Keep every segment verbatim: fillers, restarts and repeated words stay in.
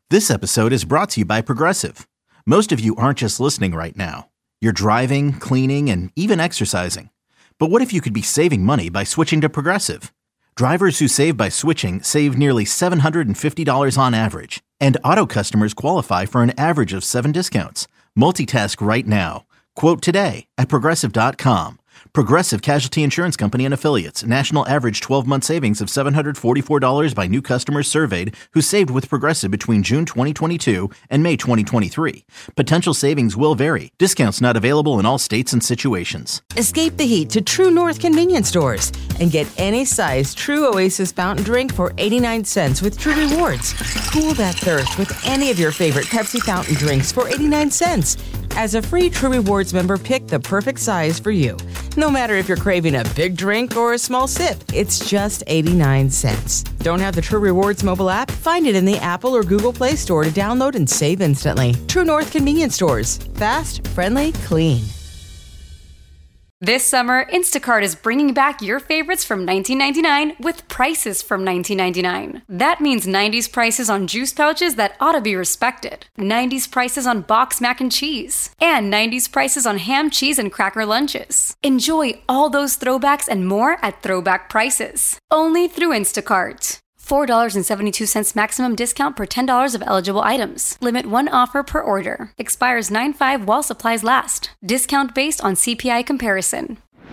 This episode is brought to you by Progressive. Most of you aren't just listening right now. You're driving, cleaning, and even exercising. But what if you could be saving money by switching to Progressive? Drivers who save by switching save nearly seven hundred fifty dollars on average. And auto customers qualify for an average of seven discounts. Multitask right now. Quote today at Progressive dot com. Progressive Casualty Insurance Company and Affiliates. National average twelve-month savings of seven hundred forty-four dollars by new customers surveyed who saved with Progressive between June twenty twenty-two and May twenty twenty-three. Potential savings will vary. Discounts not available in all states and situations. Escape the heat to True North convenience stores and get any size True Oasis fountain drink for eighty-nine cents with True Rewards. Cool that thirst with any of your favorite Pepsi fountain drinks for eighty-nine cents. As a free True Rewards member, pick the perfect size for you. No matter if you're craving a big drink or a small sip, it's just eighty-nine cents. Don't have the True Rewards mobile app? Find it in the Apple or Google Play Store to download and save instantly. True North convenience stores. Fast, friendly, clean. This summer, Instacart is bringing back your favorites from nineteen ninety-nine with prices from nineteen ninety-nine. That means nineties prices on juice pouches that ought to be respected, nineties prices on box mac and cheese, and nineties prices on ham, cheese, and cracker lunches. Enjoy all those throwbacks and more at throwback prices. Only through Instacart. four dollars and seventy-two cents maximum discount per ten dollars of eligible items. Limit one offer per order. Expires nine five while supplies last. Discount based on C P I comparison.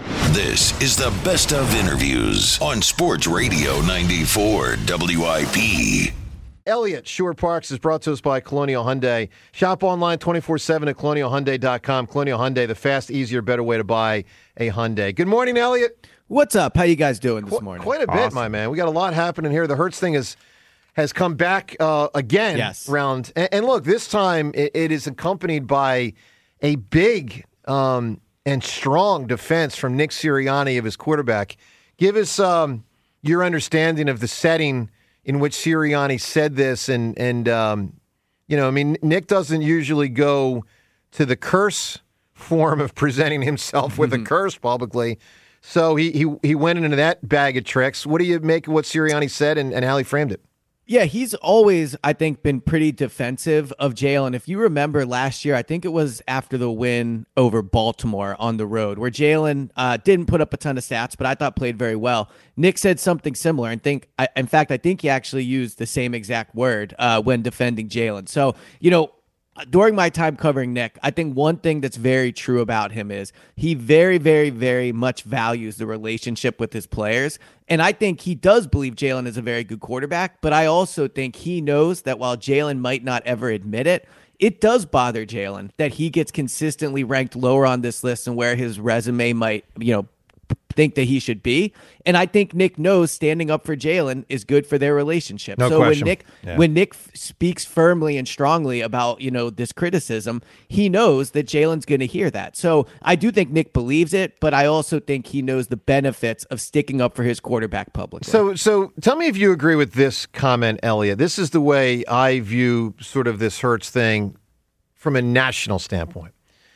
This is the best of interviews on Sports Radio ninety-four W I P. Elliott Shore Parks is brought to us by Colonial Hyundai. Shop online twenty-four seven at colonial hyundai dot com. Colonial Hyundai, the fast, easier, better way to buy a Hyundai. Good morning, Elliott. What's up? How you guys doing this Qu- morning? Quite a bit, awesome. my man. We got a lot happening here. The Hurts thing is, has come back uh, again. Yes. Round. And, and look, this time it, it is accompanied by a big um, and strong defense from Nick Sirianni of his quarterback. Give us um, your understanding of the setting in which Sirianni said this. And, and um, you know, I mean, Nick doesn't usually go to the curse form of presenting himself with mm-hmm. a curse publicly. So he, he he went into that bag of tricks. What do you make of what Sirianni said and, and how he framed it? Yeah, he's always, I think, been pretty defensive of Jalen. If you remember last year, I think it was after the win over Baltimore on the road, where Jalen uh, didn't put up a ton of stats, but I thought played very well. Nick said something similar, and think, I, in fact, I think he actually used the same exact word uh, when defending Jalen. So, you know, during my time covering Nick, I think one thing that's very true about him is he very, very, very much values the relationship with his players. And I think he does believe Jalen is a very good quarterback, but I also think he knows that while Jalen might not ever admit it, it does bother Jalen that he gets consistently ranked lower on this list and where his resume might, you know, think that he should be. And I think Nick knows standing up for Jalen is good for their relationship. No so question. when Nick Yeah. when Nick f- speaks firmly and strongly about, you know, this criticism, he knows that Jalen's going to hear that. So I do think Nick believes it, but I also think he knows the benefits of sticking up for his quarterback publicly. So so tell me if you agree with this comment, Elliott. This is the way I view sort of this Hurts thing from a national standpoint.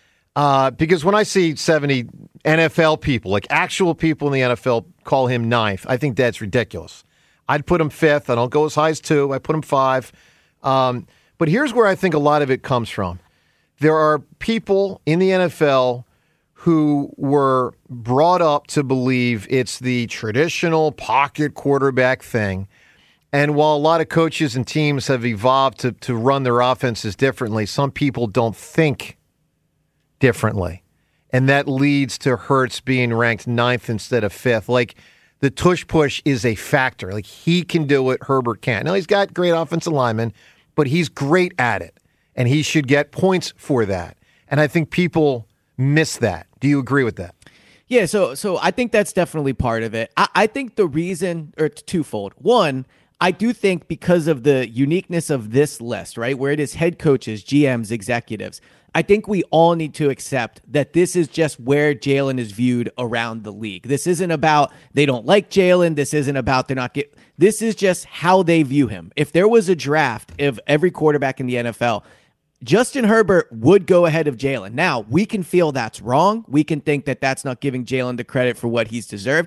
Uh, because when I see seventy N F L people, like actual people in the N F L, call him ninth, I think that's ridiculous. I'd put him fifth. I don't go as high as two. I put him five. Um, but here's where I think a lot of it comes from. There are people in the N F L who were brought up to believe it's the traditional pocket quarterback thing. And while a lot of coaches and teams have evolved to, to run their offenses differently, some people don't think differently. And that leads to Hurts being ranked ninth instead of fifth. Like, the tush push is a factor. Like, he can do it, Herbert can't. Now, he's got great offensive linemen, but he's great at it. And he should get points for that. And I think people miss that. Do you agree with that? Yeah, so so I think that's definitely part of it. I, I think the reason, or it's twofold. One, I do think because of the uniqueness of this list, right, where it is head coaches, G Ms, executives, I think we all need to accept that this is just where Jalen is viewed around the league. This isn't about they don't like Jalen. This isn't about they're not get. This is just how they view him. If there was a draft of every quarterback in the N F L, Justin Herbert would go ahead of Jalen. Now, we can feel that's wrong. We can think that that's not giving Jalen the credit for what he's deserved.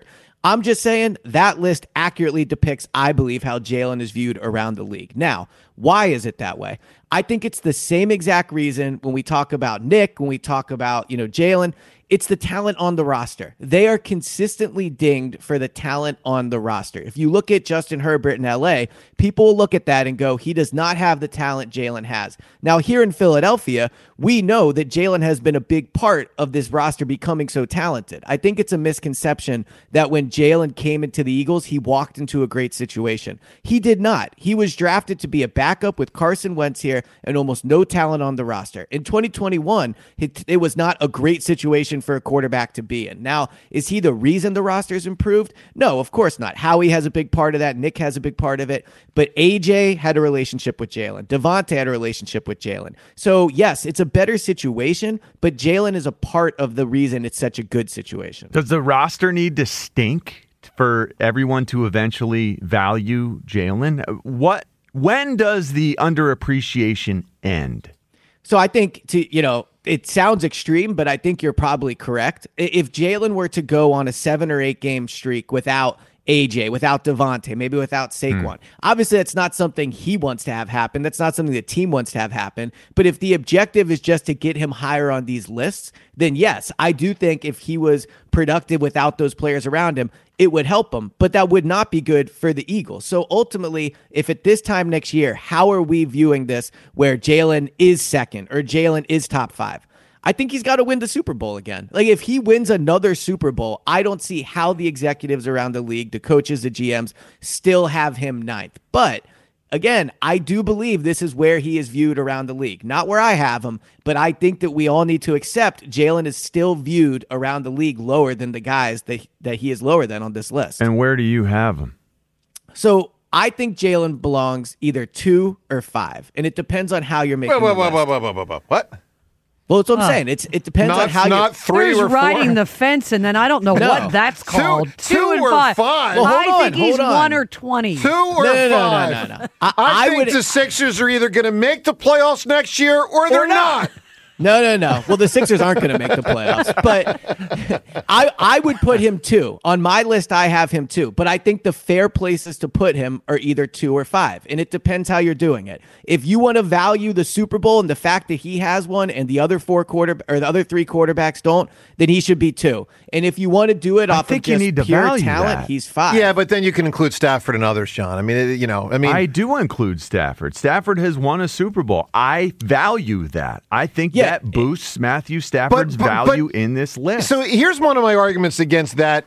I'm just saying that list accurately depicts, I believe, how Jalen is viewed around the league. Now, why is it that way? I think it's the same exact reason when we talk about Nick, when we talk about, you know, Jalen. It's the talent on the roster. They are consistently dinged for the talent on the roster. If you look at Justin Herbert in L A, people will look at that and go, he does not have the talent Jalen has. Now, here in Philadelphia, we know that Jalen has been a big part of this roster becoming so talented. I think it's a misconception that when Jalen came into the Eagles, he walked into a great situation. He did not. He was drafted to be a backup with Carson Wentz here and almost no talent on the roster. In twenty twenty-one, it, it was not a great situation for a quarterback to be in. Now, is he the reason the roster's improved? No, of course not. Howie has a big part of that. Nick has a big part of it. But A J had a relationship with Jalen. Devontae had a relationship with Jalen. So, yes, it's a better situation, but Jalen is a part of the reason it's such a good situation. Does the roster need to stink for everyone to eventually value Jalen? What, when does the underappreciation end? So I think, to you know, it sounds extreme, but I think you're probably correct. If Jalen were to go on a seven or eight game streak without A J, without Devontae, maybe without Saquon, mm. obviously that's not something he wants to have happen. That's not something the team wants to have happen. But if the objective is just to get him higher on these lists, then yes, I do think if he was productive without those players around him, it would help him, but that would not be good for the Eagles. So ultimately, if at this time next year, how are we viewing this where Jalen is second or Jalen is top five? I think he's got to win the Super Bowl again. Like, if he wins another Super Bowl, I don't see how the executives around the league, the coaches, the G Ms, still have him ninth. But again, I do believe this is where he is viewed around the league. Not where I have him, but I think that we all need to accept Jalen is still viewed around the league lower than the guys that, that he is lower than on this list. And where do you have him? So I think Jalen belongs either two or five, and it depends on how you're making whoa, the whoa, list. whoa, whoa, whoa, whoa, whoa, what? Well, that's what I'm huh. saying. It's It depends not, on how not you're... three There's or riding four. the fence, and then I don't know No. what that's called. Two- two, two and or five. five. Well, I hold think on, he's hold on. one or twenty. Two or No, no, no, five? no, no, no. I, I, I think would... the Sixers are either going to make the playoffs next year or they're not. No, no, no. Well, the Sixers aren't going to make the playoffs, but I I would put him two. On my list, I have him two, but I think the fair places to put him are either two or five, and it depends how you're doing it. If you want to value the Super Bowl and the fact that he has one and the other four quarter or the other three quarterbacks don't, then he should be two. And if you want to do it I off think of you just need to pure value talent, that. he's five. Yeah, but then you can include Stafford and others, John. I mean, it, you know, I mean, I do include Stafford. Stafford has won a Super Bowl. I value that. I think Yeah, that boosts Matthew Stafford's but- but- value in this list. so here's one of my arguments against that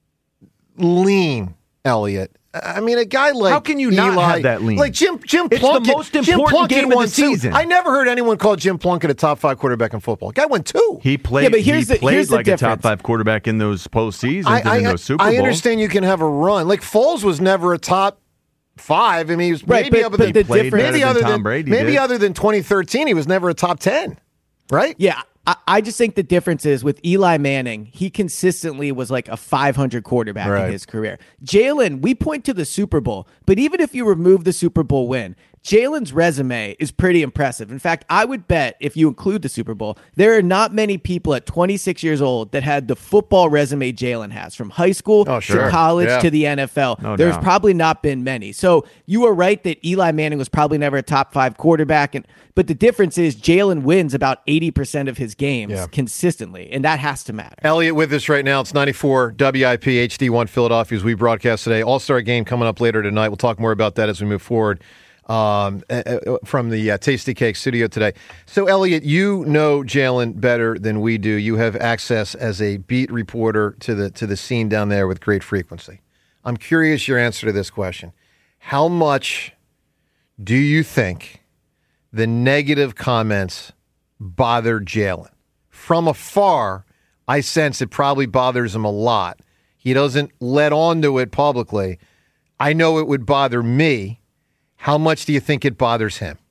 lean, Elliot. I mean, a guy like How can you not Eli, have that lean? Like Jim Jim It's the Plunkett. most Jim important Plunkett game of won the two. season. I never heard anyone call Jim Plunkett a top five quarterback in football. Guy won two. he played, Yeah, but here's he the- played here's the like a top difference. five quarterback in those postseasons I, and I, in those Super Bowls. I understand you can have a run. Like Foles was never a top five. I mean, he was Right, maybe but- other but than the played difference- better maybe than other Tom than Brady maybe did. other than twenty thirteen, he was never a top ten. Right? Yeah, I, I just think the difference is with Eli Manning, he consistently was like a five hundred quarterback Right. in his career. Jalen, we point to the Super Bowl, but even if you remove the Super Bowl win, Jalen's resume is pretty impressive. In fact, I would bet if you include the Super Bowl, there are not many people at twenty-six years old that had the football resume Jalen has, from high school Oh, sure. to college Yeah. to the N F L. No There's doubt. probably not been many. So you are right that Eli Manning was probably never a top five quarterback, and but the difference is Jalen wins about eighty percent of his games Yeah. consistently, and that has to matter. Elliot with us right now. It's ninety-four W I P H D one Philadelphia as we broadcast today. All-Star game coming up later tonight. We'll talk more about that as we move forward um, uh, uh, from the uh, Tasty Cake studio today. So, Elliot, you know Jalen better than we do. You have access as a beat reporter to the to the scene down there with great frequency. I'm curious your answer to this question. How much do you think the negative comments bother Jalen? From afar, I sense it probably bothers him a lot. He doesn't let on to it publicly. I know it would bother me. How much do you think it bothers him?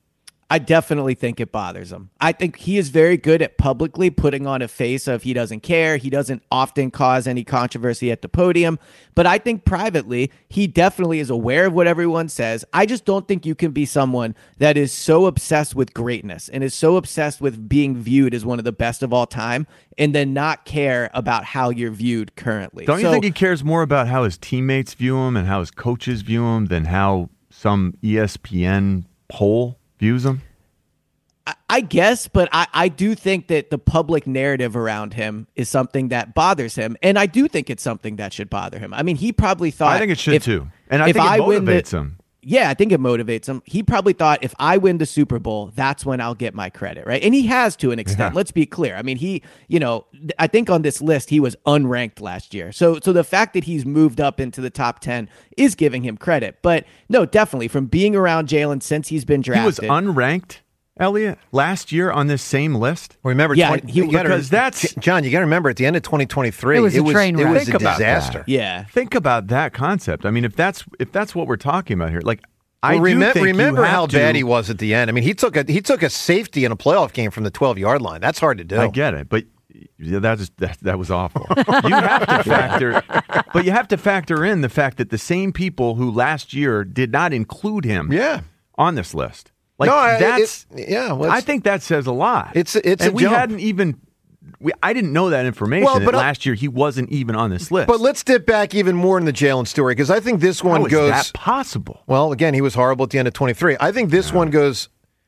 I definitely think it bothers him. I think he is very good at publicly putting on a face of he doesn't care. He doesn't often cause any controversy at the podium. But I think privately, he definitely is aware of what everyone says. I just don't think you can be someone that is so obsessed with greatness and is so obsessed with being viewed as one of the best of all time and then not care about how you're viewed currently. Don't you So- think he cares more about how his teammates view him and how his coaches view him than how some E S P N poll views him? I- I guess, but I, I do think that the public narrative around him is something that bothers him. And I do think it's something that should bother him. I mean, he probably thought... I think it should if, too. And I if think it I win the- motivates him. Yeah, I think it motivates him. He probably thought if I win the Super Bowl, that's when I'll get my credit, right? And he has to an extent. Yeah. Let's be clear. I mean, he, you know, th- I think on this list he was unranked last year. So, so the fact that he's moved up into the top ten is giving him credit. But no, definitely from being around Jalen since he's been He was drafted. unranked, Elliot, last year on this same list. Remember, Yeah, twenty, he- you gotta- because that's- John. You got to remember at the end of twenty twenty-three, It was a it was, train it wreck. was Think a about disaster. that. yeah. Think about that concept. I mean, if that's if that's what we're talking about here, like I Well, do remem- think you remember have how to- bad he was at the end. I mean, he took a he took a safety in a playoff game from the twelve-yard line. That's hard to do. I get it, but yeah, that is that, that was awful. You have to factor, but you have to factor in the fact that the same people who last year did not include him, Yeah. on this list. Like No, I- that's it- yeah, well, I it's- think that says a lot. It's- it's and a we jump. hadn't even. We, I didn't know that information. Well, that but I- last year he wasn't even on this list. But let's dip back even more in the Jalen story because I think this one How is goes. that possible? Well, again, he was horrible at the end of twenty-three. I think this one goes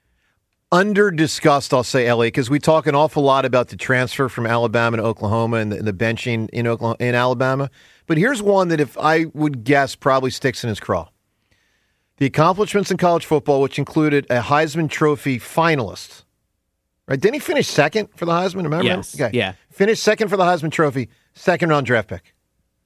under discussed, I'll say, Elliot, because we talk an awful lot about the transfer from Alabama to Oklahoma and the, the benching in Oklahoma, in Alabama. But here's one that, if I would guess, probably sticks in his craw. The accomplishments in college football, which included a Heisman Trophy finalist. Right? Didn't he finish second for the Heisman? Remember? Yes. Yeah. Finished second for the Heisman Trophy, second round draft pick.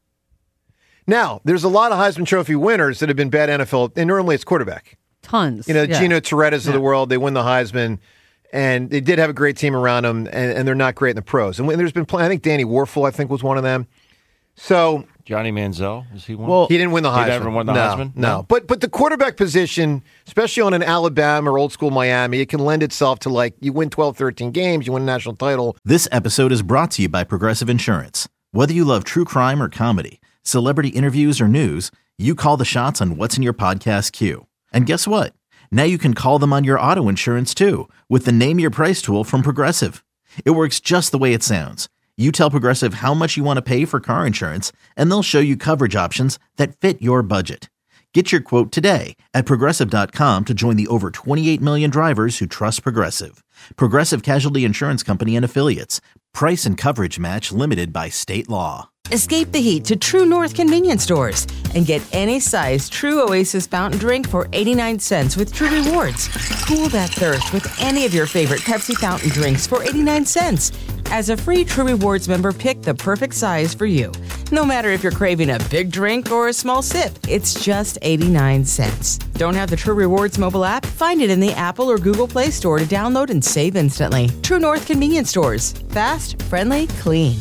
Now, there's a lot of Heisman Trophy winners that have been bad N F L, and normally it's quarterback. Tons. You know, yeah. Gino Torettas of the world, they win the Heisman, and they did have a great team around them, and, and they're not great in the pros. And when there's been plenty, I think Danny Warfel, I think, was one of them. So Johnny Manziel, is he one? Well, he didn't win the Heisman. He never won the no, Heisman? No. No. But but the quarterback position, especially on an Alabama or old school Miami, it can lend itself to, like, you win twelve, thirteen games, you win a national title. This episode is brought to you by Progressive Insurance. Whether you love true crime or comedy, celebrity interviews or news, you call the shots on what's in your podcast queue. And guess what? Now you can call them on your auto insurance too with the Name Your Price tool from Progressive. It works just the way it sounds. You tell Progressive how much you want to pay for car insurance, and they'll show you coverage options that fit your budget. Get your quote today at Progressive dot com to join the over twenty-eight million drivers who trust Progressive. Progressive Casualty Insurance Company and Affiliates. Price and coverage match limited by state law. Escape the heat to True North convenience stores and get any size True Oasis fountain drink for eighty-nine cents with True Rewards. Cool that thirst with any of your favorite Pepsi fountain drinks for eighty-nine cents. As a free True Rewards member, pick the perfect size for you. No matter if you're craving a big drink or a small sip, it's just eighty-nine cents. Don't have the True Rewards mobile app? Find it in the Apple or Google Play Store to download and save instantly. True North convenience stores. Fast, friendly, clean.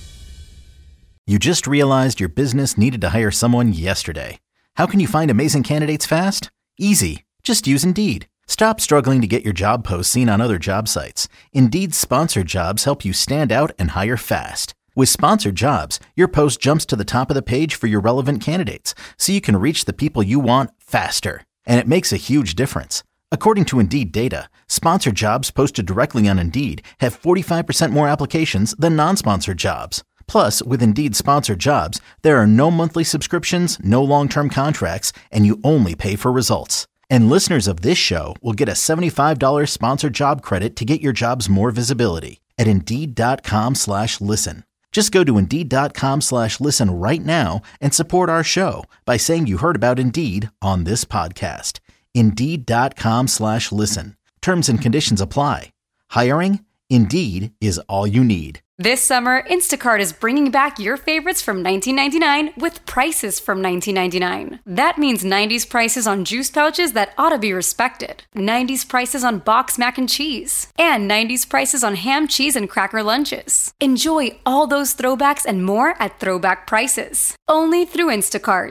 You just realized your business needed to hire someone yesterday. How can you find amazing candidates fast? Easy. Just use Indeed. Stop struggling to get your job posts seen on other job sites. Indeed's sponsored jobs help you stand out and hire fast. With sponsored jobs, your post jumps to the top of the page for your relevant candidates, so you can reach the people you want faster. And it makes a huge difference. According to Indeed data, sponsored jobs posted directly on Indeed have forty-five percent more applications than non-sponsored jobs. Plus, with Indeed sponsored jobs, there are no monthly subscriptions, no long-term contracts, and you only pay for results. And listeners of this show will get a seventy-five dollars sponsored job credit to get your jobs more visibility at Indeed.com slash listen. Just go to Indeed.com slash listen right now and support our show by saying you heard about Indeed on this podcast. Indeed.com slash listen. Terms and conditions apply. Hiring? Indeed is all you need. This summer, Instacart is bringing back your favorites from nineteen ninety-nine with prices from nineteen ninety-nine. That means nineties prices on juice pouches that ought to be respected, nineties prices on boxed mac and cheese, and nineties prices on ham, cheese, and cracker lunches. Enjoy all those throwbacks and more at throwback prices. Only through Instacart.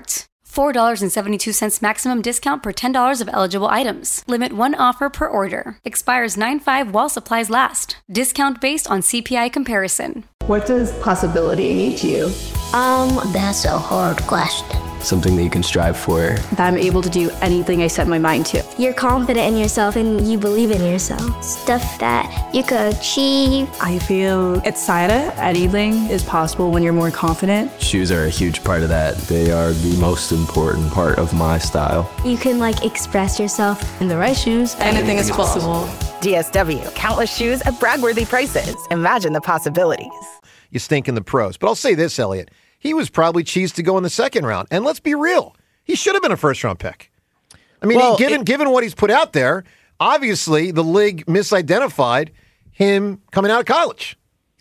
four dollars and seventy-two cents maximum discount per ten dollars of eligible items. Limit one offer per order. Expires nine five while supplies last. Discount based on C P I comparison. What does possibility mean to you? Um, that's a hard question. Something that you can strive for. That I'm able to do anything I set my mind to. You're confident in yourself and you believe in yourself. Stuff that you could achieve. I feel excited. Anything is possible when you're more confident. Shoes are a huge part of that. They are the most important part of my style. You can like express yourself in the right shoes. Anything is possible. D S W, countless shoes at brag-worthy prices. Imagine the possibilities. You stink in the pros. But I'll say this, Elliot. He was probably cheesed to go in the second round. And let's be real. He should have been a first-round pick. I mean, well, given it, given what he's put out there, obviously the league misidentified him coming out of college.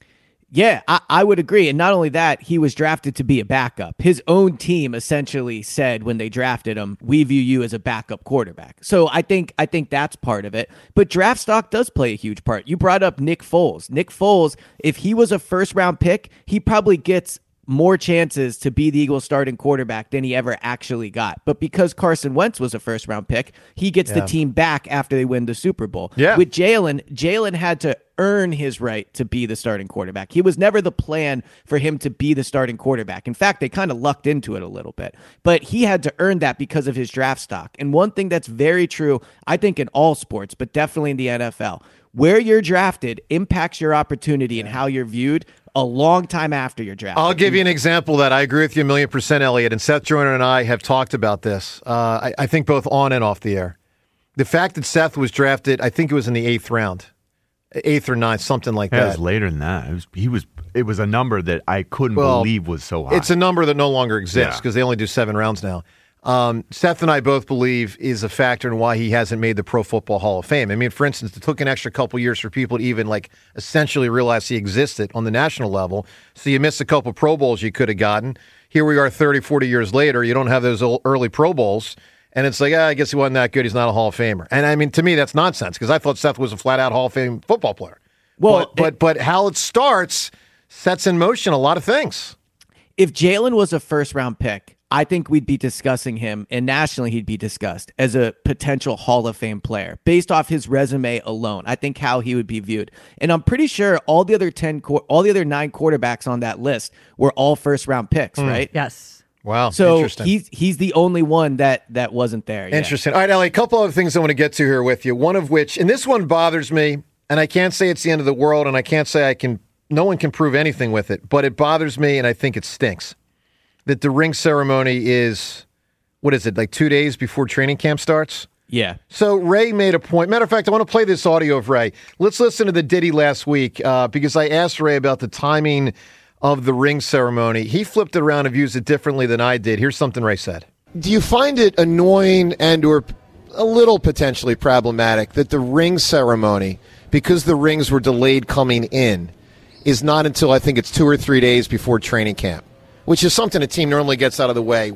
Yeah, I, I would agree. And not only that, he was drafted to be a backup. His own team essentially said when they drafted him, we view you as a backup quarterback. So I think I think that's part of it. But draft stock does play a huge part. You brought up Nick Foles. Nick Foles, if he was a first-round pick, he probably gets more chances to be the Eagles starting quarterback than he ever actually got. But because Carson Wentz was a first round pick, he gets yeah. the team back after they win the Super Bowl. Yeah. With Jalen, Jalen had to earn his right to be the starting quarterback. He was never the plan for him to be the starting quarterback. In fact, they kind of lucked into it a little bit. But he had to earn that because of his draft stock. And one thing that's very true, I think in all sports, but definitely in the N F L, where you're drafted impacts your opportunity yeah. and how you're viewed a long time after you're drafted. I'll give you an example of that. I agree with you a million percent, Elliot. And Seth Joyner and I have talked about this, uh, I, I think both on and off the air. The fact that Seth was drafted, I think it was in the eighth round, eighth or ninth, something like yeah, that. It was later than that. It was, he was, it was a number that I couldn't well, believe was so high. It's a number that no longer exists because yeah. they only do seven rounds now. Um, Seth and I both believe is a factor in why he hasn't made the Pro Football Hall of Fame. I mean, for instance, it took an extra couple years for people to even like essentially realize he existed on the national level. So you missed a couple Pro Bowls you could have gotten. Here we are thirty, forty years later. You don't have those early Pro Bowls. And it's like, ah, I guess he wasn't that good. He's not a Hall of Famer. And I mean, to me, that's nonsense because I thought Seth was a flat-out Hall of Fame football player. Well, but, but, but how it starts sets in motion a lot of things. If Jalen was a first-round pick, I think we'd be discussing him, and nationally he'd be discussed as a potential Hall of Fame player based off his resume alone. I think how he would be viewed, and I'm pretty sure all the other ten, all the other nine quarterbacks on that list were all first round picks, mm. right? Yes. Wow. So he's he's the only one that that wasn't there. Yeah. Interesting. All right, Ellie, a couple other things I want to get to here with you. One of which, and this one bothers me, and I can't say it's the end of the world, and I can't say I can. No one can prove anything with it, but it bothers me, and I think it stinks. That the ring ceremony is, what is it, like two days before training camp starts? Yeah. So Ray made a point. Matter of fact, I want to play this audio of Ray. Let's listen to the ditty last week uh, because I asked Ray about the timing of the ring ceremony. He flipped it around and views it differently than I did. Here's something Ray said. Do you find it annoying and or a little potentially problematic that the ring ceremony, because the rings were delayed coming in, is not until I think it's two or three days before training camp? Which is something a team normally gets out of the way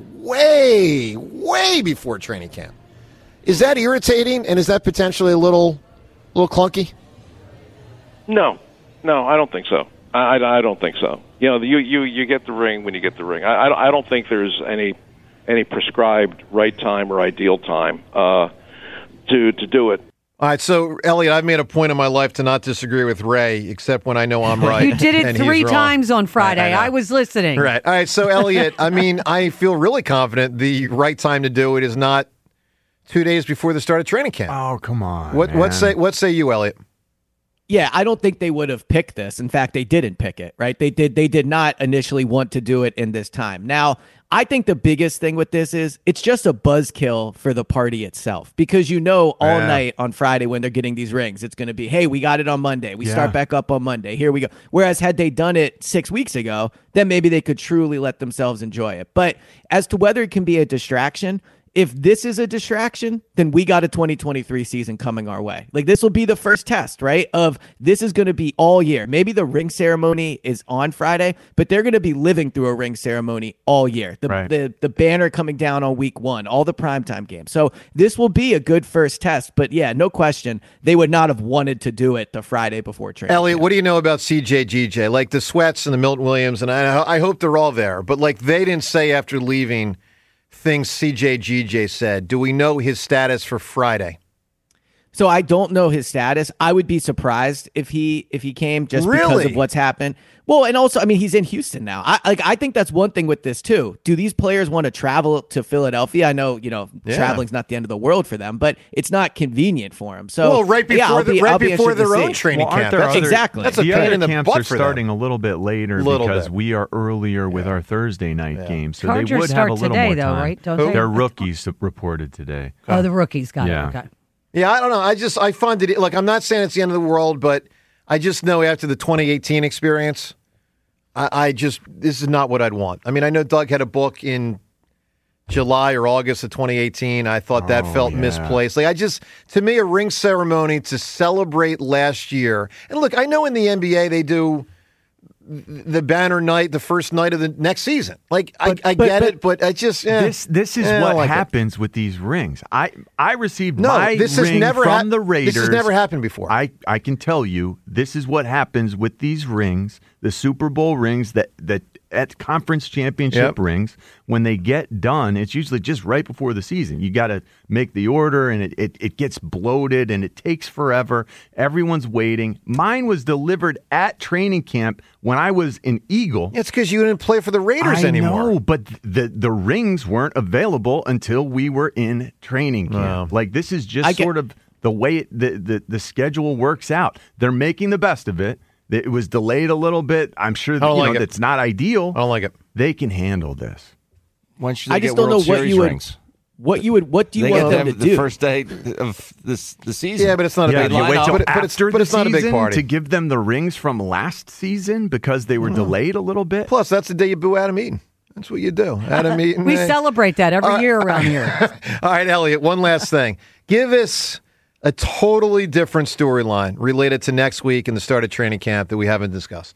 way, way before training camp. Is that irritating, and is that potentially a little little clunky? No. No, I don't think so. I, I, I don't think so. You know, you, you, you get the ring when you get the ring. I, I, I don't think there's any any prescribed right time or ideal time uh, to to do it. All right, so, Elliot, I've made a point in my life to not disagree with Ray, except when I know I'm right. You did it three times on Friday. I, I, I was listening. Right. All right, so, Elliot, I mean, I feel really confident the right time to do it is not two days before the start of training camp. Oh, come on, What, man. what say What say you, Elliot? Yeah, I don't think they would have picked this. In fact, they didn't pick it, right? They did They did not initially want to do it in this time. Now, I think the biggest thing with this is it's just a buzzkill for the party itself because you know all yeah. night on Friday when they're getting these rings, it's going to be, hey, we got it on Monday. We yeah. start back up on Monday. Here we go. Whereas had they done it six weeks ago, then maybe they could truly let themselves enjoy it. But as to whether it can be a distraction, if this is a distraction, then we got a twenty twenty-three season coming our way. Like this will be the first test, right? Of this is going to be all year. Maybe the ring ceremony is on Friday, but they're going to be living through a ring ceremony all year. The, right. the the banner coming down on week one, all the primetime games. So this will be a good first test. But yeah, no question, they would not have wanted to do it the Friday before training. Elliot, what do you know about C J G J? Like the Sweats and the Milton Williams, and I, I hope they're all there. But like they didn't say after leaving things C J G J said. Do we know his status for Friday? So I don't know his status. I would be surprised if he if he came just really? because of what's happened. Well, and also, I mean, he's in Houston now. I like. I think that's one thing with this too. Do these players want to travel to Philadelphia? I know, you know, yeah. traveling's not the end of the world for them, but it's not convenient for them. So, well, right before yeah, the, be, right before their own training well, camp. That's other, exactly. That's a the pain other in the camps butt are for starting them. a little bit later little because bit. we are earlier with yeah. our Thursday night yeah. games, so Chargers they would start have a little today, more though, time. right? Don't they? Their rookies reported today. Oh, the rookies got yeah. it. Okay. Yeah, I don't know. I just I find it like I'm not saying it's the end of the world, but I just know after the twenty eighteen experience, I, I just this is not what I'd want. I mean, I know Doug had a book in July or August of twenty eighteen. I thought that oh, felt yeah. misplaced. Like I just to me a ring ceremony to celebrate last year. And look, I know in the N B A they do the banner night, the first night of the next season. Like but, I, I but, get but, it, but I just eh, this this is eh, what like happens it. with these rings. I I received no, my this ring has never from ha- the Raiders. This has never happened before. I, I can tell you, this is what happens with these rings, the Super Bowl rings that that at conference championship yep. rings. When they get done, it's usually just right before the season. You got to make the order, and it, it, it gets bloated, and it takes forever. Everyone's waiting. Mine was delivered at training camp when I was an Eagle. It's because you didn't play for the Raiders I anymore. know, but the the rings weren't available until we were in training camp. Wow. Like, this is just I get- sort of the way it, the, the, the schedule works out. They're making the best of it. It was delayed a little bit. I'm sure that, I don't you like know, it. that's not ideal. I don't like it. They can handle this. When should they I just get don't know World what Series you would. rings? What you would? What do you They want get them them to the do? first day of this the season. Yeah, but it's not a Yeah, big you wait till but, it- but it's, after but it's the not a big season party. to give them the rings from last season because they were delayed a little bit. Plus, that's the day you boo Adam Eaton. That's what you do. Adam Eaton. We eh. celebrate that every Uh, year around here. All right, Elliot, one last thing. Give us a totally different storyline related to next week and the start of training camp that we haven't discussed.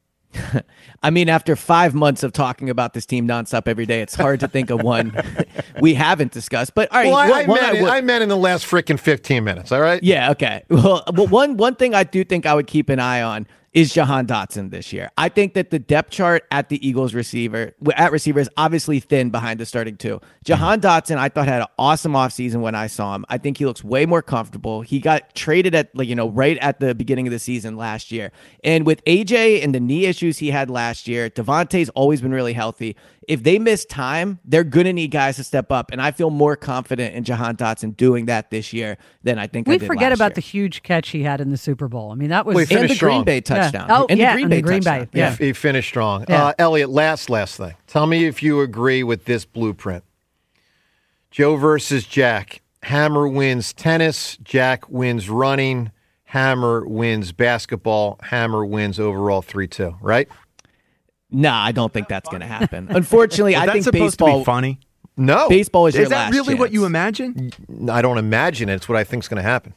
I mean, after five months of talking about this team nonstop every day, it's hard to think of one we haven't discussed. But all right, well, I, one, I, one meant, I, would, I meant in the last freaking fifteen minutes, all right? Yeah, okay. Well, but one one thing I do think I would keep an eye on is Jahan Dotson this year. I think that the depth chart at the Eagles receiver at receiver is obviously thin behind the starting two. Jahan Dotson, I thought had an awesome offseason when I saw him. I think he looks way more comfortable. He got traded at like you know right at the beginning of the season last year. And with A J and the knee issues he had last year, Devontae's always been really healthy. If they miss time, they're going to need guys to step up. And I feel more confident in Jahan Dotson doing that this year than I think we I did forget last about year. the huge catch he had in the Super Bowl. I mean, that was Well, he and the finished Green strong. Bay touchdown. Yeah. Oh, and yeah, the Green and Bay the Green touchdown. Bay. Yeah. He, he finished strong. Yeah. Uh, Elliot, last, last thing. Tell me if you agree with this blueprint. Joe versus Jack. Hammer wins tennis. Jack wins running. Hammer wins basketball. Hammer wins overall three two, right? Nah, I don't think that's going to happen. Unfortunately, I that's think supposed baseball. to be funny. No. Baseball is, Is your that last really chance. what you imagine? I don't imagine it. It's what I think is going to happen.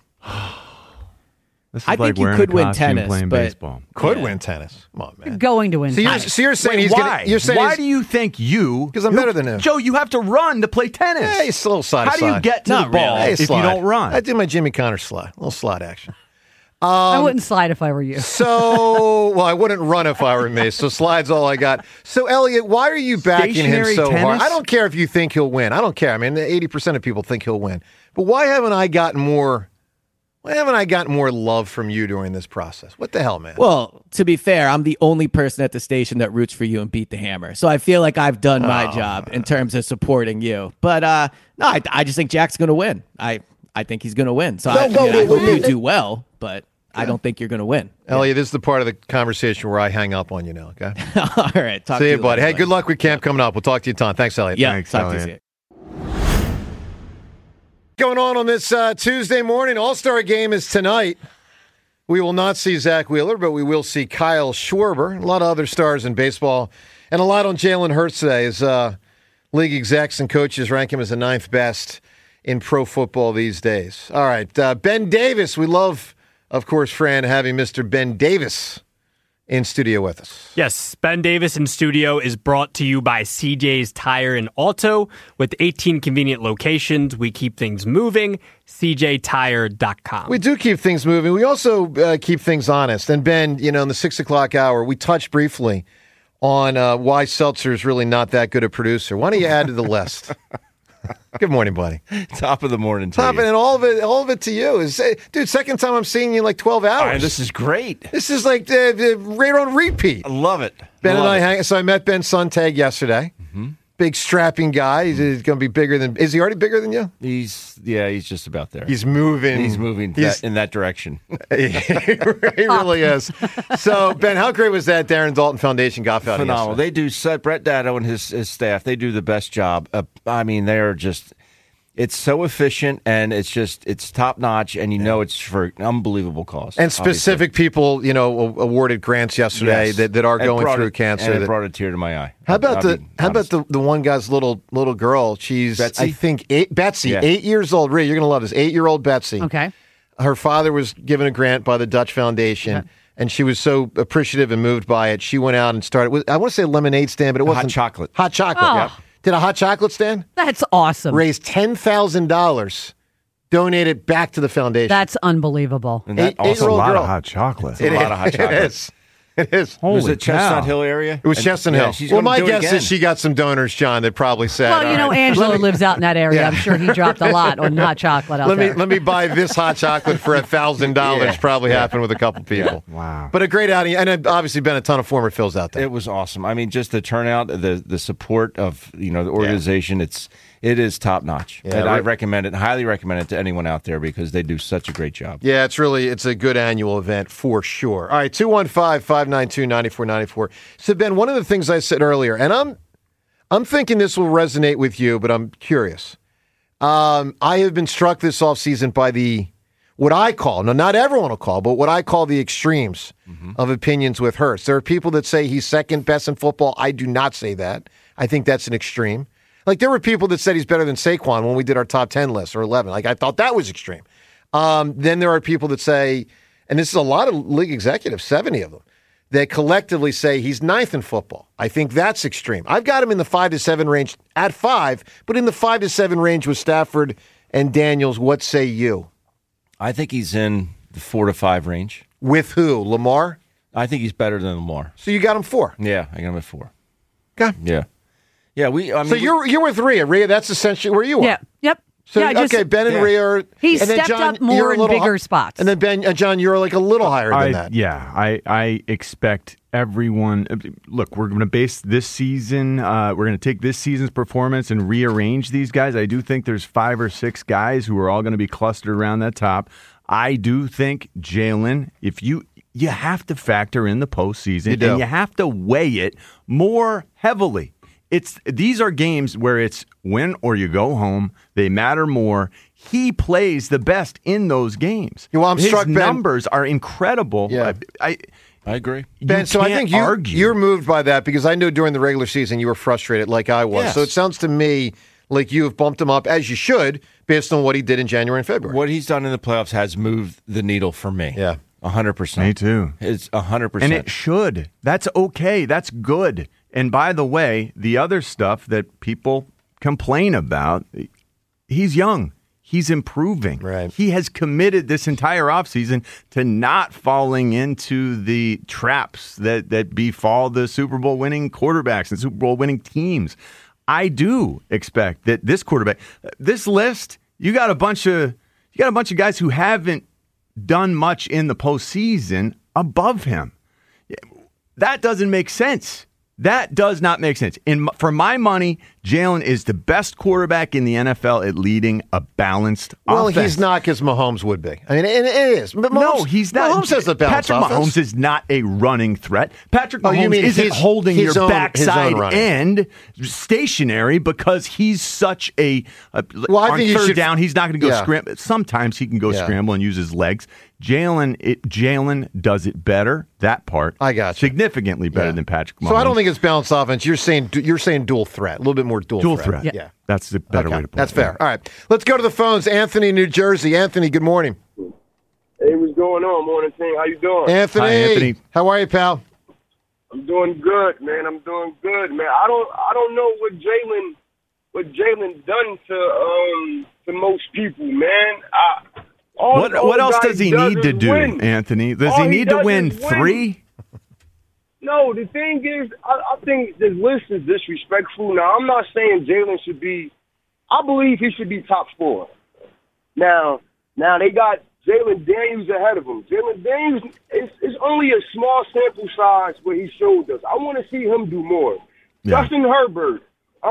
This is I like think you wearing could a win costume tennis, playing but- baseball. Could Yeah. win tennis. Come on, man. Going to win. So you're, tennis. so you're saying Wait, he's why? going to. You're saying why he's- do you think you? 'Cause I'm you- better than him. Joe, you have to run to play tennis. Yeah, he's a little side How to do you side. get to Not the ball really. Hey, if you slide. don't run? I do my Jimmy Connor slide. A little slide action. I wouldn't slide if I were you. So, well, I wouldn't run if I were me. So slide's all I got. So, Elliot, why are you backing Stationary him so tennis? hard? I don't care if you think he'll win. I don't care. I mean, eighty percent of people think he'll win. But why haven't I gotten more? Why haven't I gotten more love from you during this process? What the hell, man? Well, to be fair, I'm the only person at the station that roots for you and Beat the Hammer. So I feel like I've done my Oh, job in terms of supporting you. But uh, no, I, I just think Jack's going to win. I, I think he's going to win. So I, No, I, mean, no, I no, hope no, you no. do well, but I don't think you're going to win. Elliot, this is the part of the conversation where I hang up on you now, okay? All right. Talk See to you, you buddy. later, Hey, good luck with camp coming up. We'll talk to you, Tom. Thanks, Elliot. Yeah, Thanks, talk to you Elliot. soon. Going on on this uh, Tuesday morning, All-Star game is tonight. We will not see Zach Wheeler, but we will see Kyle Schwarber. A lot of other stars in baseball, and a lot on Jalen Hurts today as uh, league execs and coaches rank him as the ninth best in pro football these days. All right, uh, Ben Davis. We love, of course, Fran, having Mister Ben Davis in studio with us. Yes, Ben Davis in studio is brought to you by C J's Tire and Auto. With eighteen convenient locations, we keep things moving. C J tire dot com. We do keep things moving. We also uh, keep things honest. And Ben, you know, in the six o'clock hour, we touched briefly on uh, why Seltzer is really not that good a producer. Why don't you add to the list? Good morning, buddy. Top of the morning to Top you. and all of it, all of it to you. Is uh, dude, second time I'm seeing you in like twelve hours. Oh, this is great. This is like uh, uh, right on repeat. I love it. Ben love and I it. hang. So I met Ben Sontag yesterday. Mm-hmm. Big strapping guy. He's, he's going to be bigger than. Is he already bigger than you? He's yeah. He's just about there. He's moving. He's moving He's- that, in that direction. he really is. So Ben, how great was that? Darren Dalton Foundation golf outing Phenomenal. yesterday? They do. set Brett Datto and his, his staff. They do the best job. Uh, I mean, they are just. It's so efficient and it's just it's top notch, and you know it's for an unbelievable cause. And specific obviously. people, you know, a- awarded grants yesterday Yes. that, that are It going brought through it- cancer. And it that- brought a tear to my eye. How about I'll the be How honest. about the, the one guy's little little girl? She's Betsy? I think eight, Betsy, Yeah. eight years old. Ray, you're gonna love this. Eight year old Betsy. Okay. Her father was given a grant by the Dutch Foundation, Okay. and she was so appreciative and moved by it. She went out and started. I want to say a lemonade stand, but it Hot wasn't chocolate. Hot chocolate. Oh. Yeah. Did a hot chocolate stand That's awesome. raised ten thousand dollars, donated back to the foundation. That's unbelievable. And that Eight- also That's a Eight-year-old lot girl. of hot chocolate. It a lot is. of hot chocolate. It is. It is. was Holy it Chestnut cow. Hill area? It was And- Chestnut yeah, Hill. she's Well, gonna my do it guess again. is she got some donors, John, that probably said, Well, you "All know, right, Angelo let me- lives out in that area. Yeah. I'm sure he dropped a lot on hot chocolate out Let me there. let me buy this hot chocolate for a thousand dollars. Yeah. Probably happened with a couple people. Wow. But a great outing, and it obviously been a ton of former Phils out there. It was awesome. I mean, just the turnout, the the support of you know the organization. It's it is top notch. Yeah, and I right. recommend it, highly recommend it to anyone out there because they do such a great job. Yeah, it's really it's a good annual event for sure. All right, two one five, five nine two, nine four nine four. So Ben, one of the things I said earlier, and I'm I'm thinking this will resonate with you, but I'm curious. Um, I have been struck this offseason by the what I call, no, not everyone will call, but what I call the extremes of opinions with Hurts. There are people that say he's second best in football. I do not say that. I think that's an extreme. Like there were people that said he's better than Saquon when we did our top ten list or eleven. Like I thought that was extreme. Um, then there are people that say, and this is a lot of league executives, seventy of them, that collectively say he's ninth in football. I think that's extreme. I've got him in the five to seven range at five, but in the five to seven range with Stafford and Daniels. What say you? I think he's in the four to five range. With who? Lamar? I think he's better than Lamar. So you got him four. Yeah, I got him at four. Okay. Yeah, yeah. We. I mean, So we- you're you're with Rhea. Rhea, that's essentially where you are. Yeah. Yep. So yeah, just- okay, Ben and yeah. Rhea are. He's and then stepped John, up more you're a in little bigger hi- spots. And then Ben, uh, John, you're like a little higher than I, that. Yeah, I, I expect everyone. Look, we're going to base this season. Uh, we're going to take this season's performance and rearrange these guys. I do think there's five or six guys who are all going to be clustered around that top. I do think Jalen. If you you have to factor in the postseason, You do. and you have to weigh it more heavily. It's these are games where it's win or you go home. They matter more. He plays the best in those games. Well, I'm His struck, Ben- numbers are incredible. Yeah. I, I, I agree. Ben, you so I can't think you, argue. you're moved by that because I know during the regular season you were frustrated like I was. Yes. So it sounds to me like you have bumped him up, as you should, based on what he did in January and February. What he's done in the playoffs has moved the needle for me. Yeah. A hundred percent. Me too. It's a hundred And percent. it should. That's okay. That's good. And by the way, the other stuff that people complain about, he's young. He's improving. Right. He has committed this entire offseason to not falling into the traps that, that befall the Super Bowl winning quarterbacks and Super Bowl winning teams. I do expect that this quarterback, this list, you got a bunch of you got a bunch of guys who haven't done much in the postseason above him. That doesn't make sense. That does not make sense. In for my money, Jalen is the best quarterback in the N F L at leading a balanced well, offense. he's not because Mahomes would be. I mean, it, it is. But Mahomes, no, he's not. Mahomes has the balance Patrick offense. Mahomes is not a running threat. Patrick Oh, you Mahomes mean isn't his- holding his your own- his backside own running. end stationary because he's such a, a Well, I on think you third should- down. He's not going to go Yeah. scramble. Sometimes he can go Yeah. scramble and use his legs. Jalen, it, Jalen does it better. That part, I got you. significantly better Yeah. than Patrick Mahomes. So I don't think it's balanced offense. You're saying you're saying dual threat, a little bit more dual, dual threat. threat. Yeah. That's the better Okay. way to put That's it. fair. All right. Let's go to the phones. Anthony, New Jersey. Anthony, good morning. Hey, what's going on, morning team? How you doing? Anthony. Hi, Anthony. How are you, pal? I'm doing good, man. I'm doing good, man. I don't, I don't know what Jalen, what Jalen done to, um, to most people, man. I, all, What all what the else guy does he does need to is do, win. Anthony? Does All he he need to does win is win. three? No, the thing is, I, I think this list is disrespectful. Now, I'm not saying Jalen should be. I believe he should be top four. Now, now they got Jalen Daniels ahead of him. Jalen Daniels is, is only a small sample size where he showed us. I want to see him do more. Yeah. Justin Herbert,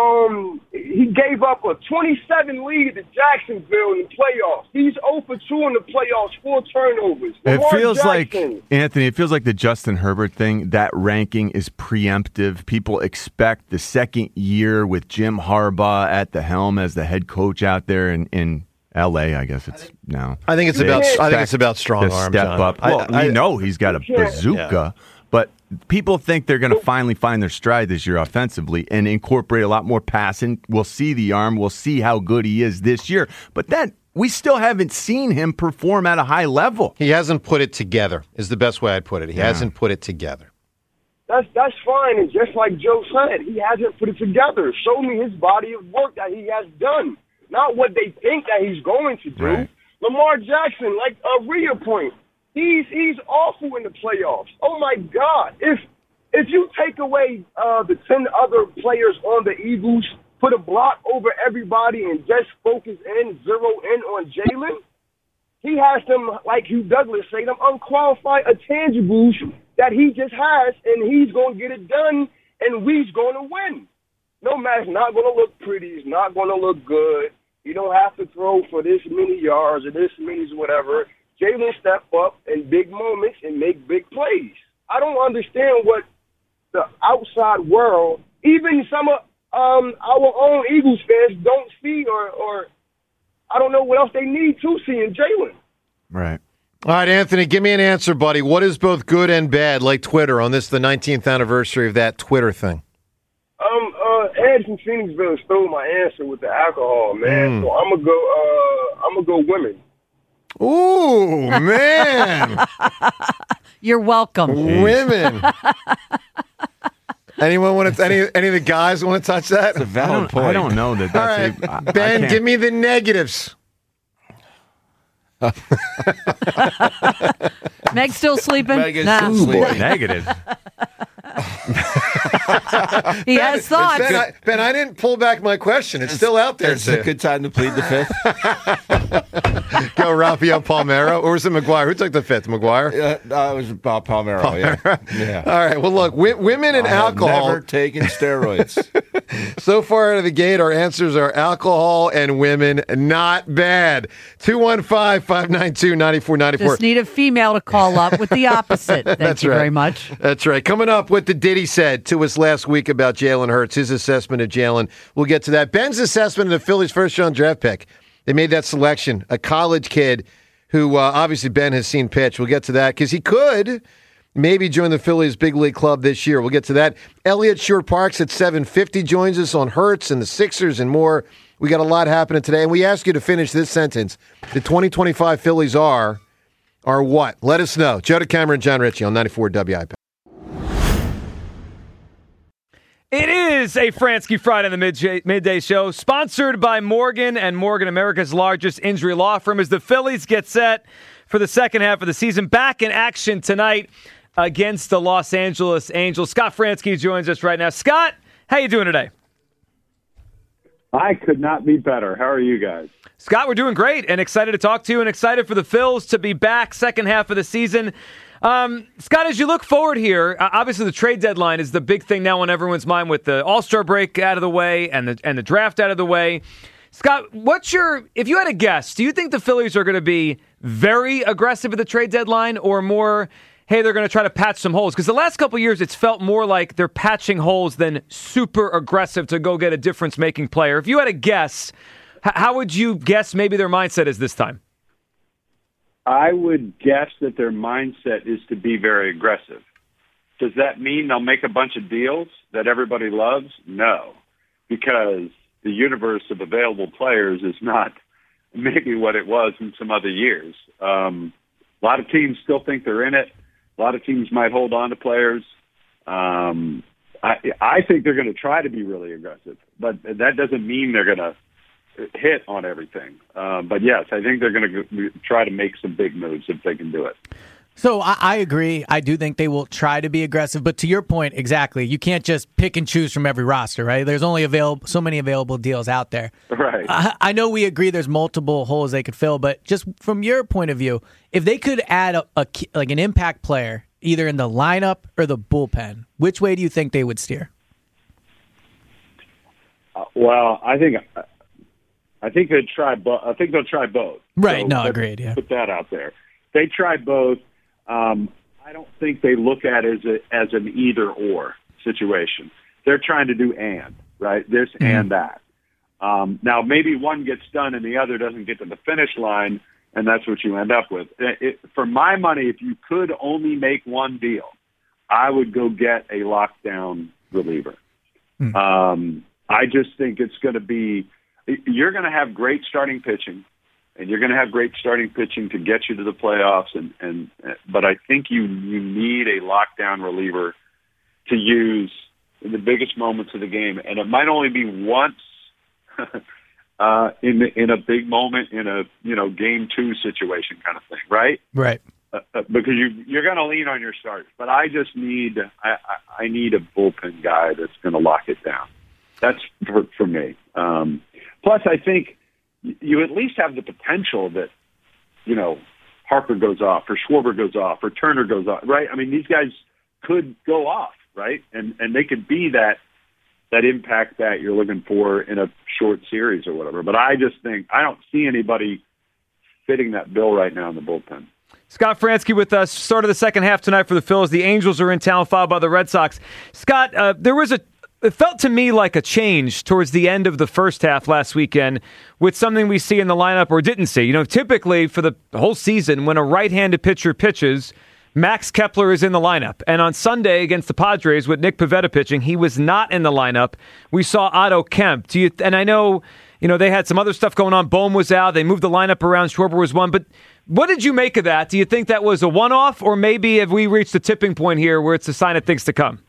um, he gave up a twenty-seven lead to Jacksonville in the playoffs. He's zero for two in the playoffs, four turnovers. It Lamar feels Jackson, like, Anthony, it feels like the Justin Herbert thing, that ranking is preemptive. People expect the second year with Jim Harbaugh at the helm as the head coach out there in, in L A, I guess it's now. I think it's about I think it's about strong the arm, step John. up. Well, I, I, we know he's got a bazooka, yeah. But people think they're going to finally find their stride this year offensively and incorporate a lot more passing. We'll see the arm. We'll see how good he is this year. But that we still haven't seen him perform at a high level. He hasn't put it together, is the best way I'd put it. He yeah. hasn't put it together. That's that's fine. And just like Joe said, he hasn't put it together. Show me his body of work that he has done, not what they think that he's going to do. Right. Lamar Jackson, like a Rhea point, he's he's awful in the playoffs. Oh, my God. If if you take away uh, the ten other players on the Eagles, put a block over everybody and just focus in, zero in on Jalen, he has them, like Hugh Douglas say, them unqualified intangibles that he just has, and he's going to get it done, and we's going to win. No matter, it's not going to look pretty. It's not going to look good. You don't have to throw for this many yards or this many whatever. Jalen step up in big moments and make big plays. I don't understand what the outside world, even some of um, our own Eagles fans, don't see, or, or I don't know what else they need to see in Jalen. Right. All right, Anthony, give me an answer, buddy. What is both good and bad, like Twitter, on this, the nineteenth anniversary of that Twitter thing? Um, uh, Ed from Phoenixville stole my answer with the alcohol, man. Mm. So I'm gonna go. Uh, I'm gonna go women. Ooh, man! You're welcome. Women. Anyone want to? Any any of the guys want to touch that? That's a valid I point. I don't know that. That's All right, a, Ben, give me the negatives. Meg's still sleeping? Meg is nah. still sleeping. Negative. He Ben, has thoughts. Ben I, Ben, I didn't pull back my question. It's, it's still out there. It's a good time to plead the fifth. Go Rafael Palmeiro. Or was it McGuire? Who took the fifth? McGuire? Yeah, uh, it was Bob Palmeiro. Palmeiro. Yeah. yeah. All right. Well, look, w- women and I alcohol. Have never taken steroids. So far out of the gate, our answers are alcohol and women. Not bad. two one five, five nine two, nine four nine four. Just need a female to call up with the opposite. Thank That's you right. very much. That's right. Coming up, what the Diddy said to us last week about Jalen Hurts, his assessment of Jalen. We'll get to that. Ben's assessment of the Phillies' first-round draft pick. They made that selection. A college kid who uh, obviously Ben has seen pitch. We'll get to that because he could maybe join the Phillies big league club this year. We'll get to that. Elliot Shore-Parks at seven fifty joins us on Hurts and the Sixers and more. We got a lot happening today, and we ask you to finish this sentence. The twenty twenty-five Phillies are, are what? Let us know. Joe DeCamera and John Ritchie on ninety-four W I P. It is a Fransky Friday in the mid- midday show, sponsored by Morgan and Morgan, America's largest injury law firm, as the Phillies get set for the second half of the season. Back in action tonight against the Los Angeles Angels. Scott Fransky joins us right now. Scott, how you doing today? I could not be better. How are you guys? Scott, we're doing great and excited to talk to you and excited for the Phils to be back second half of the season. Um, Scott, as you look forward here, uh, obviously the trade deadline is the big thing now on everyone's mind with the All-Star break out of the way and the and the draft out of the way. Scott, what's your, if you had a guess, do you think the Phillies are going to be very aggressive at the trade deadline or more, hey, they're going to try to patch some holes? Because the last couple of years, it's felt more like they're patching holes than super aggressive to go get a difference-making player. If you had a guess, h- how would you guess maybe their mindset is this time? I would guess that their mindset is to be very aggressive. Does that mean they'll make a bunch of deals that everybody loves? No, because the universe of available players is not maybe what it was in some other years. Um, a lot of teams still think they're in it. A lot of teams might hold on to players. Um, I, I think they're going to try to be really aggressive, but that doesn't mean they're going to hit on everything. Um, but yes, I think they're going to try to make some big moves if they can do it. So I, I agree. I do think they will try to be aggressive. But to your point, exactly, you can't just pick and choose from every roster, right? There's only available so many available deals out there. Right. I, I know we agree there's multiple holes they could fill, but just from your point of view, if they could add a, a like an impact player either in the lineup or the bullpen, which way do you think they would steer? Uh, well, I think I think they'd try both. I think they'll try both. Right. So no, let's agreed. Yeah. Put that out there. They try both. Um, I don't think they look at it as a, as an either or situation. They're trying to do and, right? This mm-hmm. and that. Um, now, maybe one gets done and the other doesn't get to the finish line, and that's what you end up with. It, it, for my money, if you could only make one deal, I would go get a lockdown reliever. Mm-hmm. Um, I just think it's going to be – you're going to have great starting pitching. And you're going to have great starting pitching to get you to the playoffs, and, and but I think you you need a lockdown reliever to use in the biggest moments of the game, and it might only be once uh, in the, in a big moment in a you know game two situation kind of thing, right? Right. Uh, uh, because you you're going to lean on your starters, but I just need I, I, I need a bullpen guy that's going to lock it down. That's for, for me. Um, plus, I think. You at least have the potential that, you know, Harper goes off or Schwarber goes off or Turner goes off, right? I mean, these guys could go off, right? And and they could be that that impact that you're looking for in a short series or whatever. But I just think I don't see anybody fitting that bill right now in the bullpen. Scott Franzke with us. Start of the second half tonight for the Phils. The Angels are in town, followed by the Red Sox. Scott, uh, there was a It felt to me like a change towards the end of the first half last weekend with something we see in the lineup or didn't see. You know, typically for the whole season, when a right-handed pitcher pitches, Max Kepler is in the lineup. And on Sunday against the Padres with Nick Pivetta pitching, he was not in the lineup. We saw Otto Kemp. Do you? And I know, you know, they had some other stuff going on. Bohm was out. They moved the lineup around. Schwarber was one. But what did you make of that? Do you think that was a one-off, or maybe have we reached the tipping point here where it's a sign of things to come?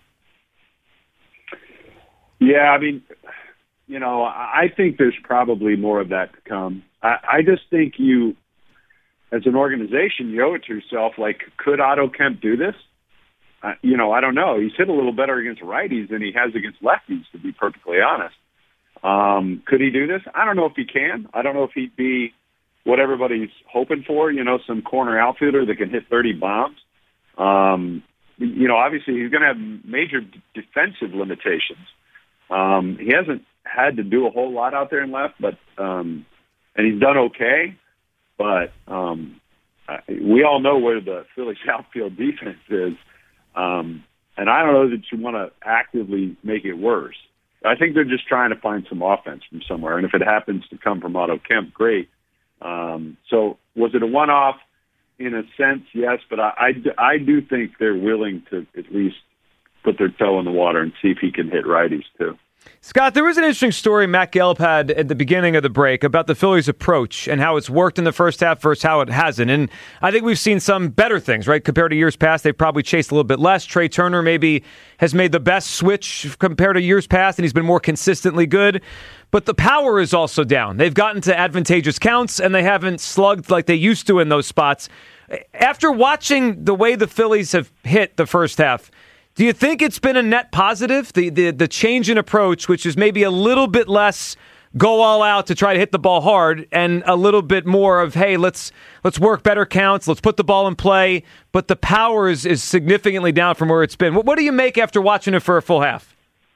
Yeah, I mean, you know, I think there's probably more of that to come. I, I just think you, as an organization, you owe it to yourself, like, could Otto Kemp do this? Uh, you know, I don't know. He's hit a little better against righties than he has against lefties, to be perfectly honest. Um, could he do this? I don't know if he can. I don't know if he'd be what everybody's hoping for, you know, some corner outfielder that can hit thirty bombs. Um, you know, obviously he's going to have major d- defensive limitations. Um, he hasn't had to do a whole lot out there in left, but um, and he's done okay. But um, we all know where the Phillies outfield defense is, um, and I don't know that you want to actively make it worse. I think they're just trying to find some offense from somewhere, and if it happens to come from Otto Kemp, great. Um, so was it a one-off? In a sense, yes, but I, I, I do think they're willing to at least put their toe in the water and see if he can hit righties too. Scott, there was an interesting story Matt Gelb had at the beginning of the break about the Phillies' approach and how it's worked in the first half versus how it hasn't. And I think we've seen some better things, right? Compared to years past, they've probably chased a little bit less. Trey Turner maybe has made the best switch compared to years past, and he's been more consistently good. But the power is also down. They've gotten to advantageous counts, and they haven't slugged like they used to in those spots. After watching the way the Phillies have hit the first half, do you think it's been a net positive, the, the the change in approach, which is maybe a little bit less go all out to try to hit the ball hard and a little bit more of, hey, let's let's work better counts, let's put the ball in play, but the power is, is significantly down from where it's been. What, what do you make after watching it for a full half?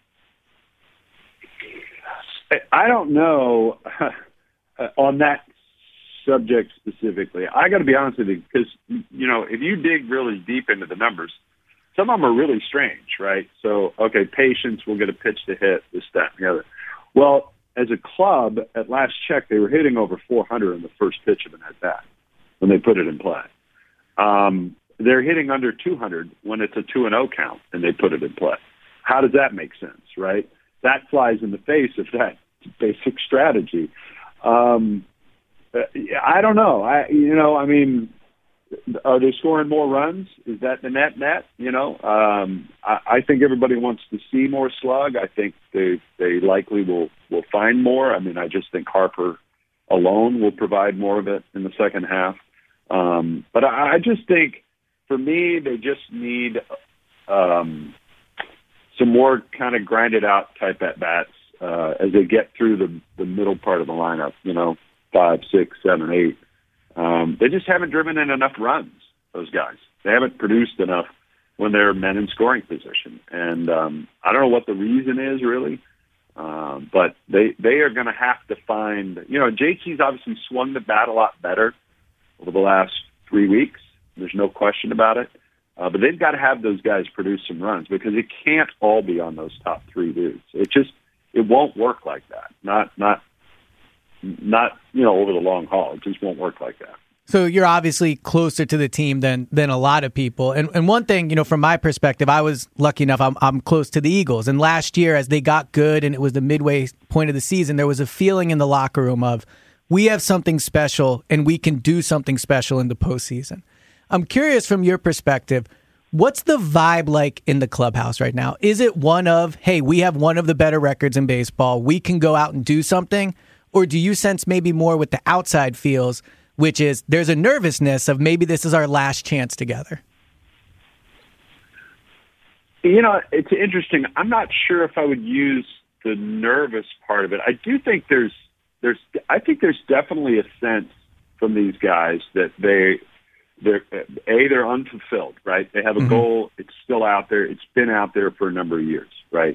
I don't know on that subject specifically. I got to be honest with you, because, you know, if you dig really deep into the numbers, some of them are really strange, right? So, okay, patience, we'll get a pitch to hit, this, that, and the other. Well, as a club, at last check, they were hitting over four hundred on the first pitch of an at-bat when they put it in play. Um, they're hitting under two hundred when it's a two and oh count and they put it in play. How does that make sense, right? That flies in the face of that basic strategy. Um, I don't know. I, you know, I mean, are they scoring more runs? Is that the net net? You know, um, I, I think everybody wants to see more slug. I think they they likely will, will find more. I mean, I just think Harper alone will provide more of it in the second half. Um, but I, I just think for me, they just need um, some more kind of grinded out type at bats uh, as they get through the the middle part of the lineup. You know, five, six, seven, eight. Um, they just haven't driven in enough runs. Those guys, they haven't produced enough when they're men in scoring position, and um, I don't know what the reason is really. Um, but they they are going to have to find. You know, J T's obviously swung the bat a lot better over the last three weeks. There's no question about it. Uh, but they've got to have those guys produce some runs because it can't all be on those top three dudes. It just it won't work like that. Not not not you know over the long haul. It just won't work like that. So you're obviously closer to the team than than a lot of people. And and one thing, you know, from my perspective, I was lucky enough, I'm I'm close to the Eagles. And last year, as they got good and it was the midway point of the season, there was a feeling in the locker room of, we have something special and we can do something special in the postseason. I'm curious from your perspective, what's the vibe like in the clubhouse right now? Is it one of, hey, we have one of the better records in baseball, we can go out and do something? Or do you sense maybe more with the outside feels, which is there's a nervousness of maybe this is our last chance together? You know, it's interesting. I'm not sure if I would use the nervous part of it. I do think there's, there's, I think there's definitely a sense from these guys that they, they're, A, they're unfulfilled, right? They have a mm-hmm. goal. It's still out there. It's been out there for a number of years, right?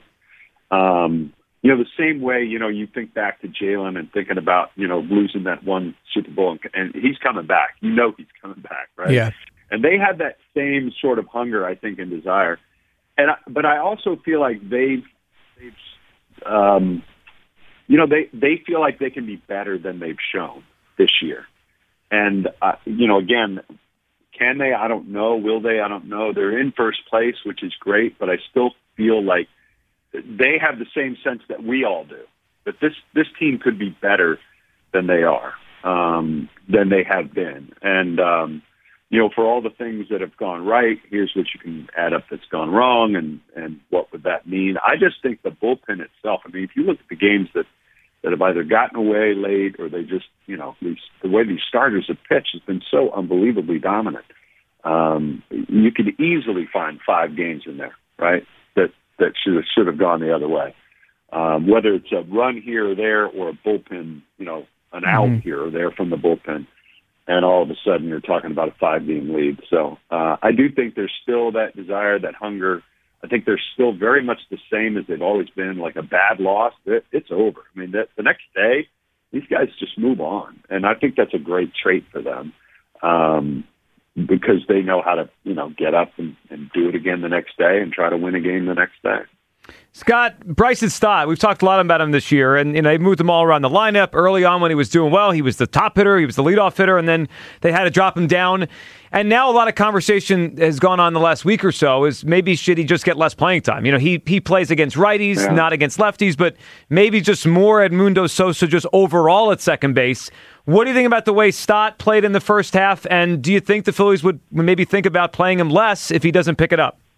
Um, You know, the same way, you know, you think back to Jalen and thinking about, you know, losing that one Super Bowl, and, and he's coming back. You know he's coming back, right? Yeah. And they had that same sort of hunger, I think, and desire. And I, but I also feel like they've, they've um, you know, they, they feel like they can be better than they've shown this year. And, uh, you know, again, can they? I don't know. Will they? I don't know. They're in first place, which is great, but I still feel like they have the same sense that we all do, that this, this team could be better than they are, um, than they have been. And, um, you know, for all the things that have gone right, here's what you can add up that's gone wrong, and, and what would that mean? I just think the bullpen itself, I mean, if you look at the games that, that have either gotten away late or they just, you know, these, the way these starters have pitched has been so unbelievably dominant. Um, you could easily find five games in there, right, that that should have, should have gone the other way. Um, whether it's a run here or there or a bullpen, you know, an out mm-hmm. here or there from the bullpen, and all of a sudden you're talking about a five-game lead. So uh, I do think there's still that desire, that hunger. I think they're still very much the same as they've always been. Like a bad loss, it, it's over. I mean, that, the next day, these guys just move on, and I think that's a great trait for them. Um, because they know how to, you know, get up and, and do it again the next day and try to win a game the next day. Scott, Bryson Stott, we've talked a lot about him this year, and you know, they moved him all around the lineup. Early on when he was doing well, he was the top hitter, he was the leadoff hitter, and then they had to drop him down. And now a lot of conversation has gone on the last week or so is maybe should he just get less playing time? You know, he he plays against righties, yeah. not against lefties, but maybe just more Edmundo Sosa just overall at second base. What do you think about the way Stott played in the first half, and do you think the Phillies would maybe think about playing him less if he doesn't pick it up?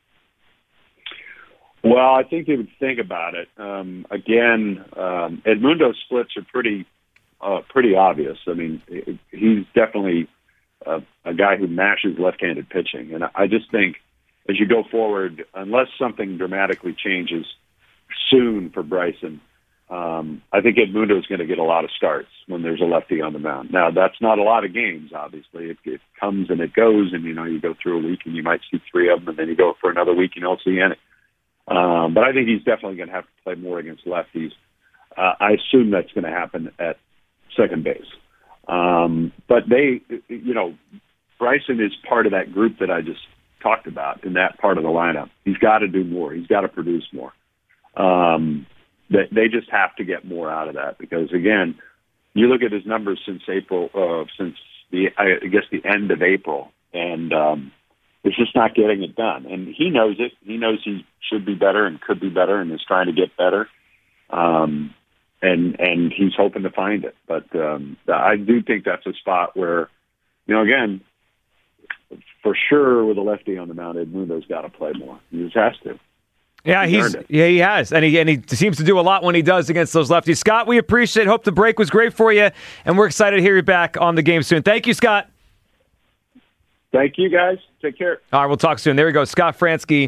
Well, I think they would think about it. Um, again, um, Edmundo's splits are pretty uh, pretty obvious. I mean, he's definitely uh, a guy who mashes left-handed pitching. And I just think as you go forward, unless something dramatically changes soon for Bryson, um, I think Edmundo is going to get a lot of starts when there's a lefty on the mound. Now, that's not a lot of games, obviously. It, it comes and it goes, and, you know, you go through a week and you might see three of them, and then you go for another week and you don't see any. Um, but I think he's definitely going to have to play more against lefties. Uh, I assume that's going to happen at second base. Um, but they, you know, Bryson is part of that group that I just talked about in that part of the lineup. He's got to do more. He's got to produce more. Um, they, they just have to get more out of that because, again, you look at his numbers since April, uh, since the, I guess the end of April, and um, it's just not getting it done. And he knows it. He knows he should be better and could be better and is trying to get better. Um, and and he's hoping to find it. But um, I do think that's a spot where, you know, again, for sure with a lefty on the mound, Edmundo's got to play more. He just has to. Yeah, he's, he's yeah he has, and he and he seems to do a lot when he does against those lefties. Scott, we appreciate it. Hope the break was great for you, and we're excited to hear you back on the game soon. Thank you, Scott. Thank you, guys. Take care. All right, we'll talk soon. There we go. Scott Fransky.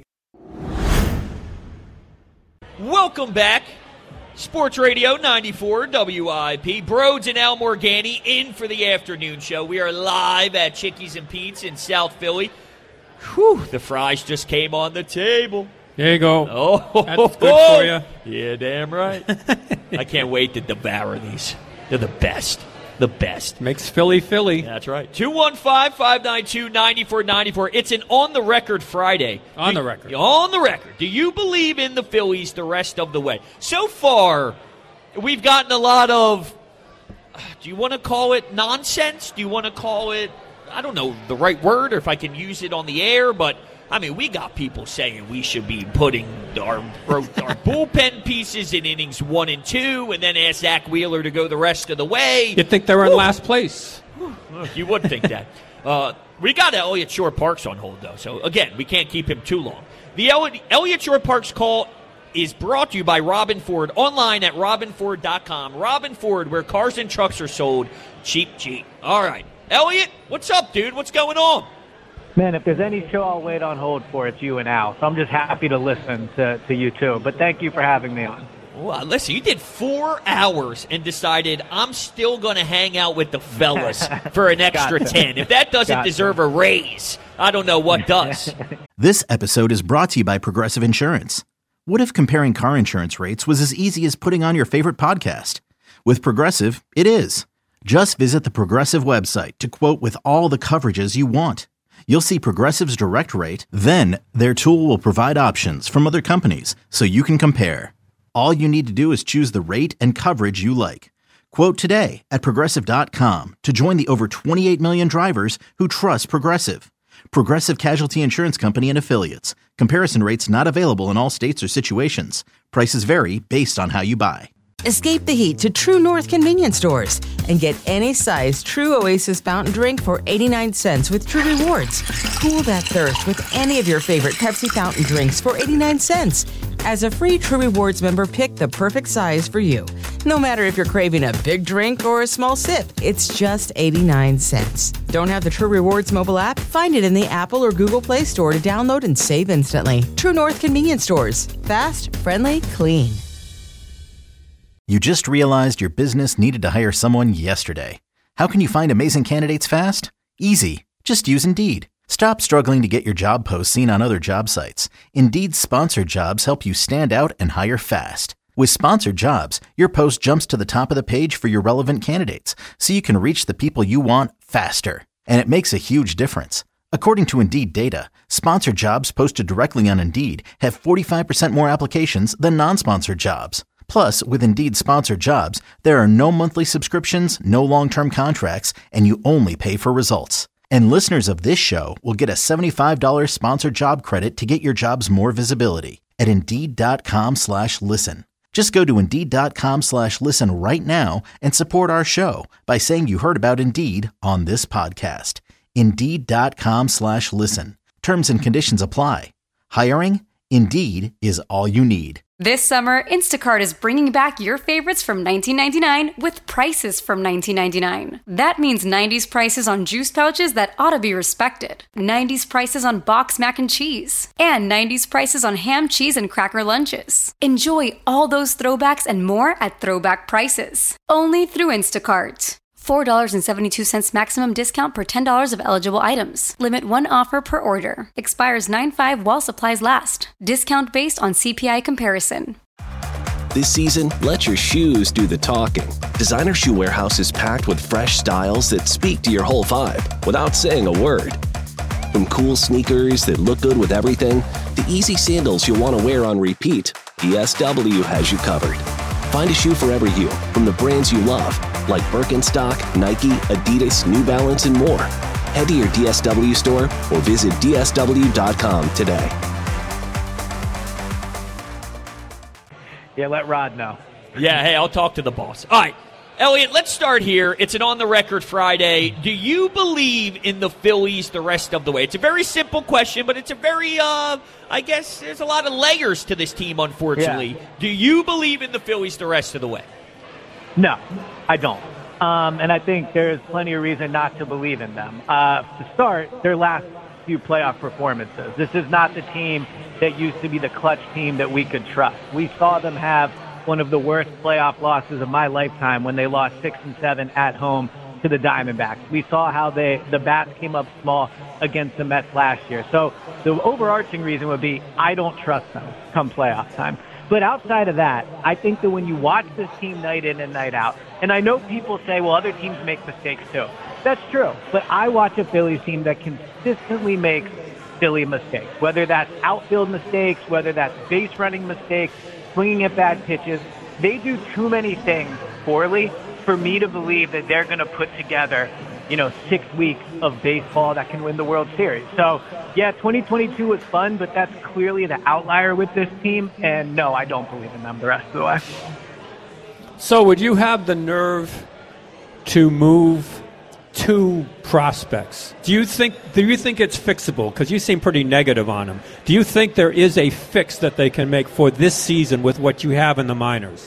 Welcome back. Sports Radio ninety-four W I P. Broads and Al Morgani in for the afternoon show. We are live at Chickies and Pete's in South Philly. Whew, the fries just came on the table. There you go. Oh, that's good for you. Yeah, damn right. I can't wait to devour these. They're the best. The best. Makes Philly Philly. That's right. two one five, five nine two, nine four nine four. It's an on-the-record Friday. On Do, the record. On the record. Do you believe in the Phillies the rest of the way? So far, we've gotten a lot of, do you want to call it nonsense? Do you want to call it, I don't know the right word or if I can use it on the air, but I mean, we got people saying we should be putting our, our bullpen pieces in innings one and two and then ask Zach Wheeler to go the rest of the way. You'd think they were in Woo. last place. You would think that. Uh, we got Elliott Shore Parks on hold, though. So, again, we can't keep him too long. The Elliott, Elliott Shore Parks call is brought to you by Robin Ford. Online at robin ford dot com. Robin Ford, where cars and trucks are sold cheap, cheap. All right. Elliott, what's up, dude? What's going on? Man, if there's any show I'll wait on hold for, it's you and Al. So I'm just happy to listen to, to you, too. But thank you for having me on. Well, listen, you did four hours and decided I'm still going to hang out with the fellas for an extra Gotcha. ten. If that doesn't Gotcha. deserve a raise, I don't know what does. This episode is brought to you by Progressive Insurance. What if comparing car insurance rates was as easy as putting on your favorite podcast? With Progressive, it is. Just visit the Progressive website to quote with all the coverages you want. You'll see Progressive's direct rate, then their tool will provide options from other companies so you can compare. All you need to do is choose the rate and coverage you like. Quote today at progressive dot com to join the over twenty-eight million drivers who trust Progressive. Progressive Casualty Insurance Company and Affiliates. Comparison rates not available in all states or situations. Prices vary based on how you buy. Escape the heat to True North convenience stores and get any size True Oasis fountain drink for eighty-nine cents with True Rewards. Cool that thirst with any of your favorite Pepsi fountain drinks for eighty-nine cents. As a free True Rewards member, pick the perfect size for you. No matter if you're craving a big drink or a small sip, it's just eighty-nine cents. Don't have the True Rewards mobile app? Find it in the Apple or Google Play Store to download and save instantly. True North convenience stores. Fast, friendly, clean. You just realized your business needed to hire someone yesterday. How can you find amazing candidates fast? Easy. Just use Indeed. Stop struggling to get your job posts seen on other job sites. Indeed's sponsored jobs help you stand out and hire fast. With sponsored jobs, your post jumps to the top of the page for your relevant candidates, so you can reach the people you want faster. And it makes a huge difference. According to Indeed data, sponsored jobs posted directly on Indeed have forty-five percent more applications than non-sponsored jobs. Plus, with Indeed sponsored jobs, there are no monthly subscriptions, no long-term contracts, and you only pay for results. And listeners of this show will get a seventy-five dollars sponsored job credit to get your jobs more visibility at Indeed.com slash listen. Just go to Indeed.com slash listen right now and support our show by saying you heard about Indeed on this podcast. Indeed.com slash listen. Terms and conditions apply. Hiring? Indeed is all you need. This summer, Instacart is bringing back your favorites from nineteen ninety-nine with prices from nineteen ninety-nine. That means nineties prices on juice pouches that ought to be respected, nineties prices on boxed mac and cheese, and nineties prices on ham, cheese, and cracker lunches. Enjoy all those throwbacks and more at throwback prices. Only through Instacart. four dollars and seventy-two cents maximum discount per ten dollars of eligible items. Limit one offer per order. Expires nine five while supplies last. Discount based on C P I comparison. This season, let your shoes do the talking. Designer Shoe Warehouse is packed with fresh styles that speak to your whole vibe without saying a word. From cool sneakers that look good with everything, to easy sandals you'll want to wear on repeat, D S W has you covered. Find a shoe for every you from the brands you love, like Birkenstock, Nike, Adidas, New Balance, and more. Head to your D S W store or visit D S W dot com today. Yeah, let Rod know. Yeah, hey, I'll talk to the boss. All right, Elliott, let's start here. It's an on-the-record Friday. Do you believe in the Phillies the rest of the way? It's a very simple question, but it's a very, uh, I guess there's a lot of layers to this team, unfortunately. Yeah. Do you believe in the Phillies the rest of the way? No, I don't. Um, and I think there's plenty of reason not to believe in them. Uh, to start, their last few playoff performances. This is not the team that used to be the clutch team that we could trust. We saw them have one of the worst playoff losses of my lifetime when they lost six and seven at home to the Diamondbacks. We saw how they the bats came up small against the Mets last year. So the overarching reason would be I don't trust them come playoff time. But outside of that, I think that when you watch this team night in and night out, and I know people say, well, other teams make mistakes too. That's true. But I watch a Phillies team that consistently makes silly mistakes, whether that's outfield mistakes, whether that's base running mistakes, swinging at bad pitches. They do too many things poorly for me to believe that they're going to put together, you know, six weeks of baseball that can win the World Series. So, yeah, twenty twenty-two was fun, but that's clearly the outlier with this team. And no, I don't believe in them the rest of the way. So would you have the nerve to move two prospects? Do you think do you think it's fixable? Because you seem pretty negative on them. Do you think there is a fix that they can make for this season with what you have in the minors?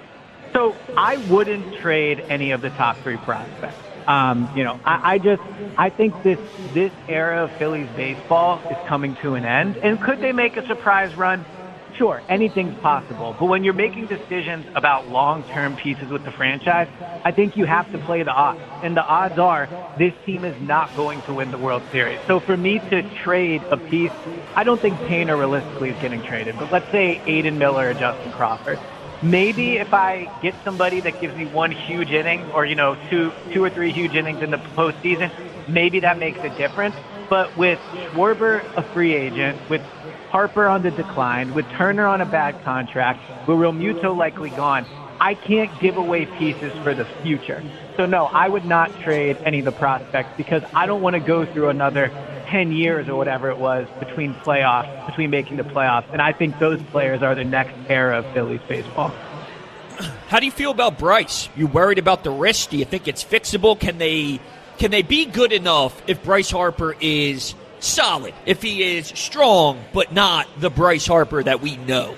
So I wouldn't trade any of the top three prospects. Um, you know, I, I just I think this this era of Phillies baseball is coming to an end. And could they make a surprise run? Sure, anything's possible. But when you're making decisions about long-term pieces with the franchise, I think you have to play the odds. And the odds are this team is not going to win the World Series. So for me to trade a piece, I don't think Painter realistically is getting traded. But let's say Aiden Miller or Justin Crawford. Maybe if I get somebody that gives me one huge inning or, you know, two two or three huge innings in the postseason, maybe that makes a difference. But with Schwarber a free agent, with Harper on the decline, with Turner on a bad contract, with Realmuto likely gone, I can't give away pieces for the future. So, no, I would not trade any of the prospects because I don't want to go through another ten years or whatever it was between playoffs, between making the playoffs. And I think those players are the next era of Phillies baseball. How do you feel about Bryce? You worried about the wrist? Do you think it's fixable? Can they can they be good enough if Bryce Harper is solid, if he is strong, but not the Bryce Harper that we know?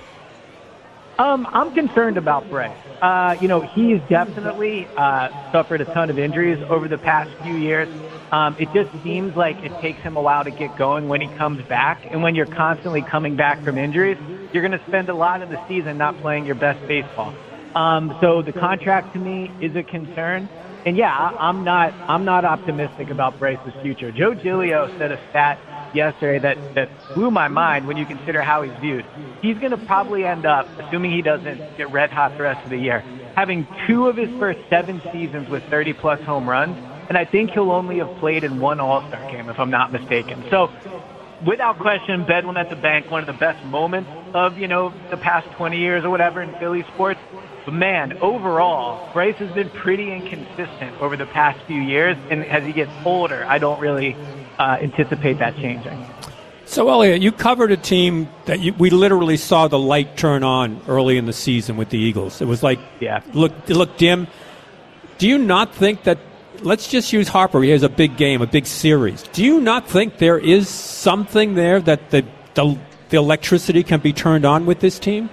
Um, I'm concerned about Bryce. Uh, you know, he's definitely uh, suffered a ton of injuries over the past few years. Um, it just seems like it takes him a while to get going when he comes back. And when you're constantly coming back from injuries, you're going to spend a lot of the season not playing your best baseball. Um, so the contract to me is a concern. And yeah, I, I'm not I'm not optimistic about Bryce's future. Joe Giglio said a stat yesterday that, that blew my mind when you consider how he's viewed. He's going to probably end up, assuming he doesn't get red hot the rest of the year, having two of his first seven seasons with thirty-plus home runs, and I think he'll only have played in one All-Star game, if I'm not mistaken. So, without question, Bedlam at the Bank, one of the best moments of, you know, the past twenty years or whatever in Philly sports. But, man, overall, Bryce has been pretty inconsistent over the past few years, and as he gets older, I don't really uh, anticipate that changing. So, Elliot, you covered a team that you, we literally saw the light turn on early in the season with the Eagles. It was like, yeah, look, it looked dim. Do you not think that, let's just use Harper. He has a big game, a big series. Do you not think there is something there that the, the, the electricity can be turned on with this team?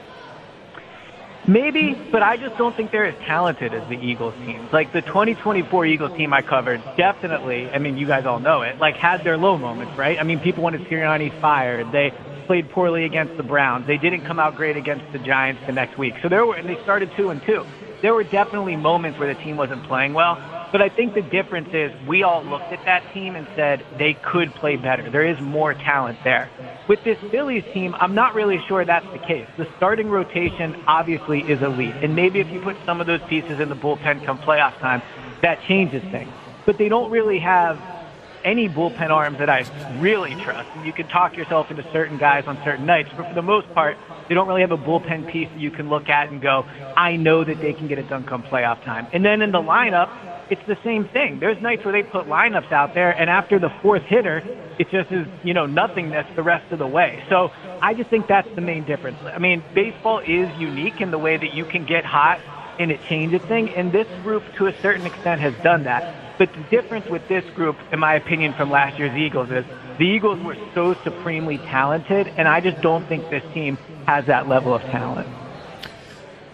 Maybe, but I just don't think they're as talented as the Eagles teams. Like the twenty twenty-four Eagles team I covered, definitely, I mean, you guys all know it, like had their low moments, right? I mean, people wanted Sirianni fired. They played poorly against the Browns. They didn't come out great against the Giants the next week. So there were, and they started two and two. There were definitely moments where the team wasn't playing well. But I think the difference is we all looked at that team and said they could play better. There is more talent there. With this Phillies team, I'm not really sure that's the case. The starting rotation obviously is elite. And maybe if you put some of those pieces in the bullpen come playoff time, that changes things. But they don't really have any bullpen arms that I really trust. You can talk yourself into certain guys on certain nights, but for the most part, they don't really have a bullpen piece that you can look at and go, I know that they can get it done come playoff time. And then in the lineup, it's the same thing. There's nights where they put lineups out there, and after the fourth hitter, it just is, you know, nothingness the rest of the way. So I just think that's the main difference. I mean, baseball is unique in the way that you can get hot and it changes things, and this group, to a certain extent, has done that. But the difference with this group, in my opinion, from last year's Eagles is the Eagles were so supremely talented, and I just don't think this team has that level of talent.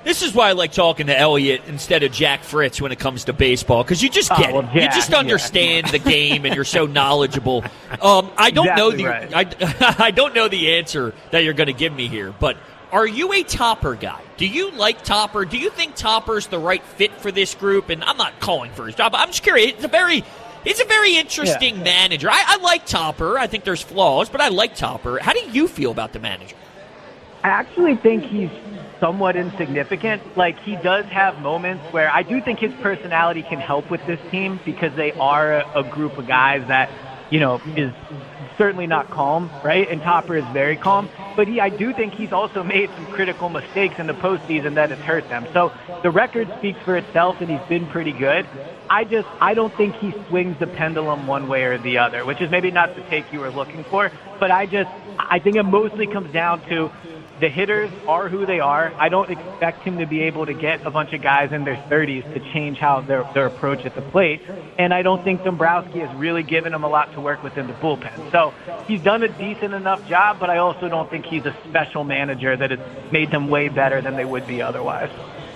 This is why I like talking to Elliot instead of Jack Fritz when it comes to baseball, because you just get Oh, well, it. You Jack, just understand the game, and you're so knowledgeable. Um, I don't know the Exactly I, I don't know the answer that you're going to give me here, but are you a Topper guy? Do you like Topper? Do you think Topper's the right fit for this group? And I'm not calling for his job. I'm just curious. It's a very He's a very interesting Yeah. manager. I, I like Topper. I think there's flaws, but I like Topper. How do you feel about the manager? I actually think he's somewhat insignificant. Like, he does have moments where I do think his personality can help with this team because they are a, a group of guys that, you know, is certainly not calm, right? And Topper is very calm. But he, I do think he's also made some critical mistakes in the postseason that has hurt them. So the record speaks for itself, and he's been pretty good. I just, I don't think he swings the pendulum one way or the other, which is maybe not the take you were looking for. But I just, I think it mostly comes down to the hitters are who they are. I don't expect him to be able to get a bunch of guys in their thirties to change how their, their approach at the plate. And I don't think Dombrowski has really given him a lot to work with in the bullpen. So he's done a decent enough job, but I also don't think he's a special manager that has made them way better than they would be otherwise.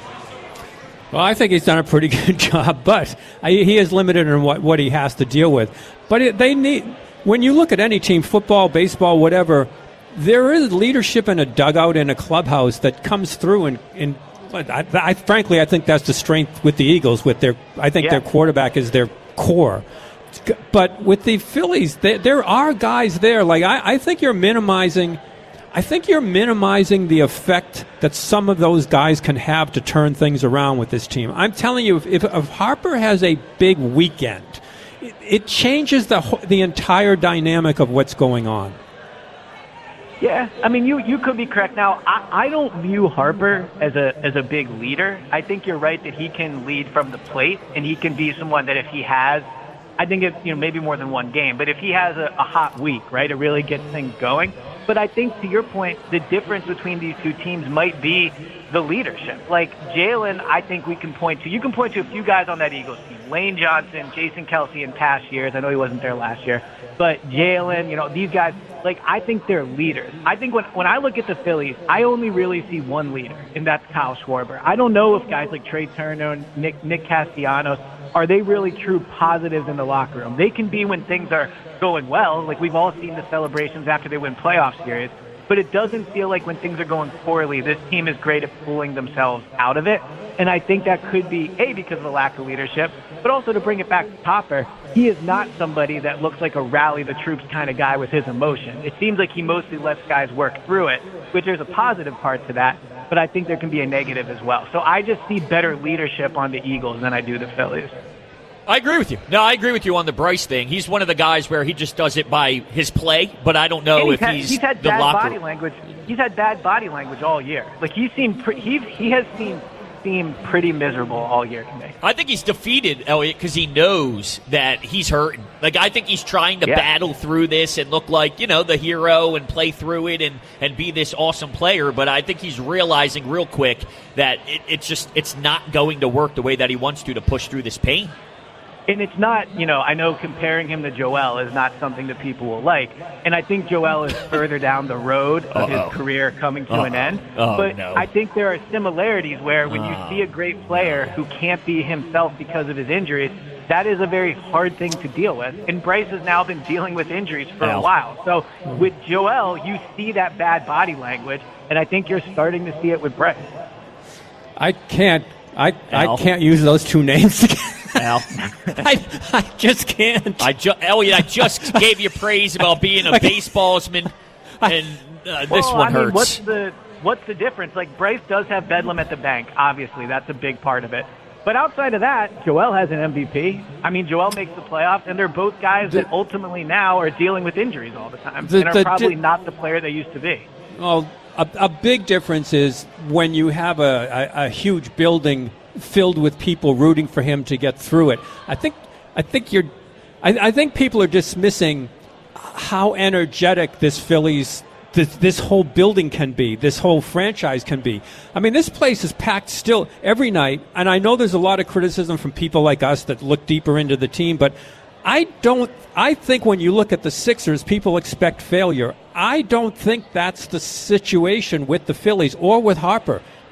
Well, I think he's done a pretty good job, but I, he is limited in what, what he has to deal with. But it, they need, when you look at any team, football, baseball, whatever, there is leadership in a dugout in a clubhouse that comes through, and, and I, I, frankly, I think that's the strength with the Eagles. With their, I think Yeah. their quarterback is their core. But with the Phillies, there, there are guys there. Like I, I think you're minimizing. I think you're minimizing the effect that some of those guys can have to turn things around with this team. I'm telling you, if, if, if Harper has a big weekend, it, it changes the wh- the entire dynamic of what's going on. Yeah, I mean, you, you could be correct. Now, I, I don't view Harper as a as a big leader. I think you're right that he can lead from the plate, and he can be someone that if he has, I think it, you know, maybe more than one game, but if he has a, a hot week, right, it really gets things going. But I think, to your point, the difference between these two teams might be the leadership. Like, Jalen, I think we can point to, you can point to a few guys on that Eagles team. Lane Johnson, Jason Kelsey in past years. I know he wasn't there last year. But Jalen, you know, these guys, like, I think they're leaders. I think when, when I look at the Phillies, I only really see one leader, and that's Kyle Schwarber. I don't know if guys like Trey Turner and Nick, Nick Castellanos, are they really true positives in the locker room? They can be when things are going well. Like, we've all seen the celebrations after they win playoff series. But it doesn't feel like when things are going poorly, this team is great at pulling themselves out of it. And I think that could be, A, because of the lack of leadership, but also to bring it back to Topper, he is not somebody that looks like a rally the troops kind of guy with his emotion. It seems like he mostly lets guys work through it, which there's a positive part to that, but I think there can be a negative as well. So I just see better leadership on the Eagles than I do the Phillies. I agree with you. No, I agree with you on the Bryce thing. He's one of the guys where he just does it by his play, but I don't know And he's if had, he's, he's had the bad locker body language. He's had bad body language all year. Like, he seemed pre- he he has seemed seemed pretty miserable all year to me. I think he's defeated, Elliot, because he knows that he's hurting. Like, I think he's trying to Yeah. battle through this and look like, you know, the hero and play through it and, and be this awesome player. But I think he's realizing real quick that it, it's just it's not going to work the way that he wants to to push through this pain. And it's not, you know, I know comparing him to Joel is not something that people will like. And I think Joel is further down the road of Uh-oh. his career coming to Uh-oh. an end. Oh, but no. I think there are similarities where when Oh. you see a great player who can't be himself because of his injuries, that is a very hard thing to deal with. And Bryce has now been dealing with injuries for Al. a while. So with Joel, you see that bad body language, and I think you're starting to see it with Bryce. I can't. I Al. I can't use those two names together. Al. I, I just can't. I ju- Elliot, I just gave you praise about being a baseballsman, and uh, this well, one I mean, hurts. what's the what's the difference? Like, Bryce does have Bedlam at the bank. Obviously, that's a big part of it. But outside of that, Joel has an M V P. I mean, Joel makes the playoffs, and they're both guys that ultimately now are dealing with injuries all the time The- and are the probably di- not the player they used to be. Well, a, a big difference is when you have a, a, a huge building filled with people rooting for him to get through it. I think, I think you're, I, I think people are dismissing how energetic this Phillies, this, this whole building can be, this whole franchise can be. I mean, this place is packed still every night, and I know there's a lot of criticism from people like us that look deeper into the team, but I don't. I think when you look at the Sixers, people expect failure. I don't think that's the situation with the Phillies or with Harper.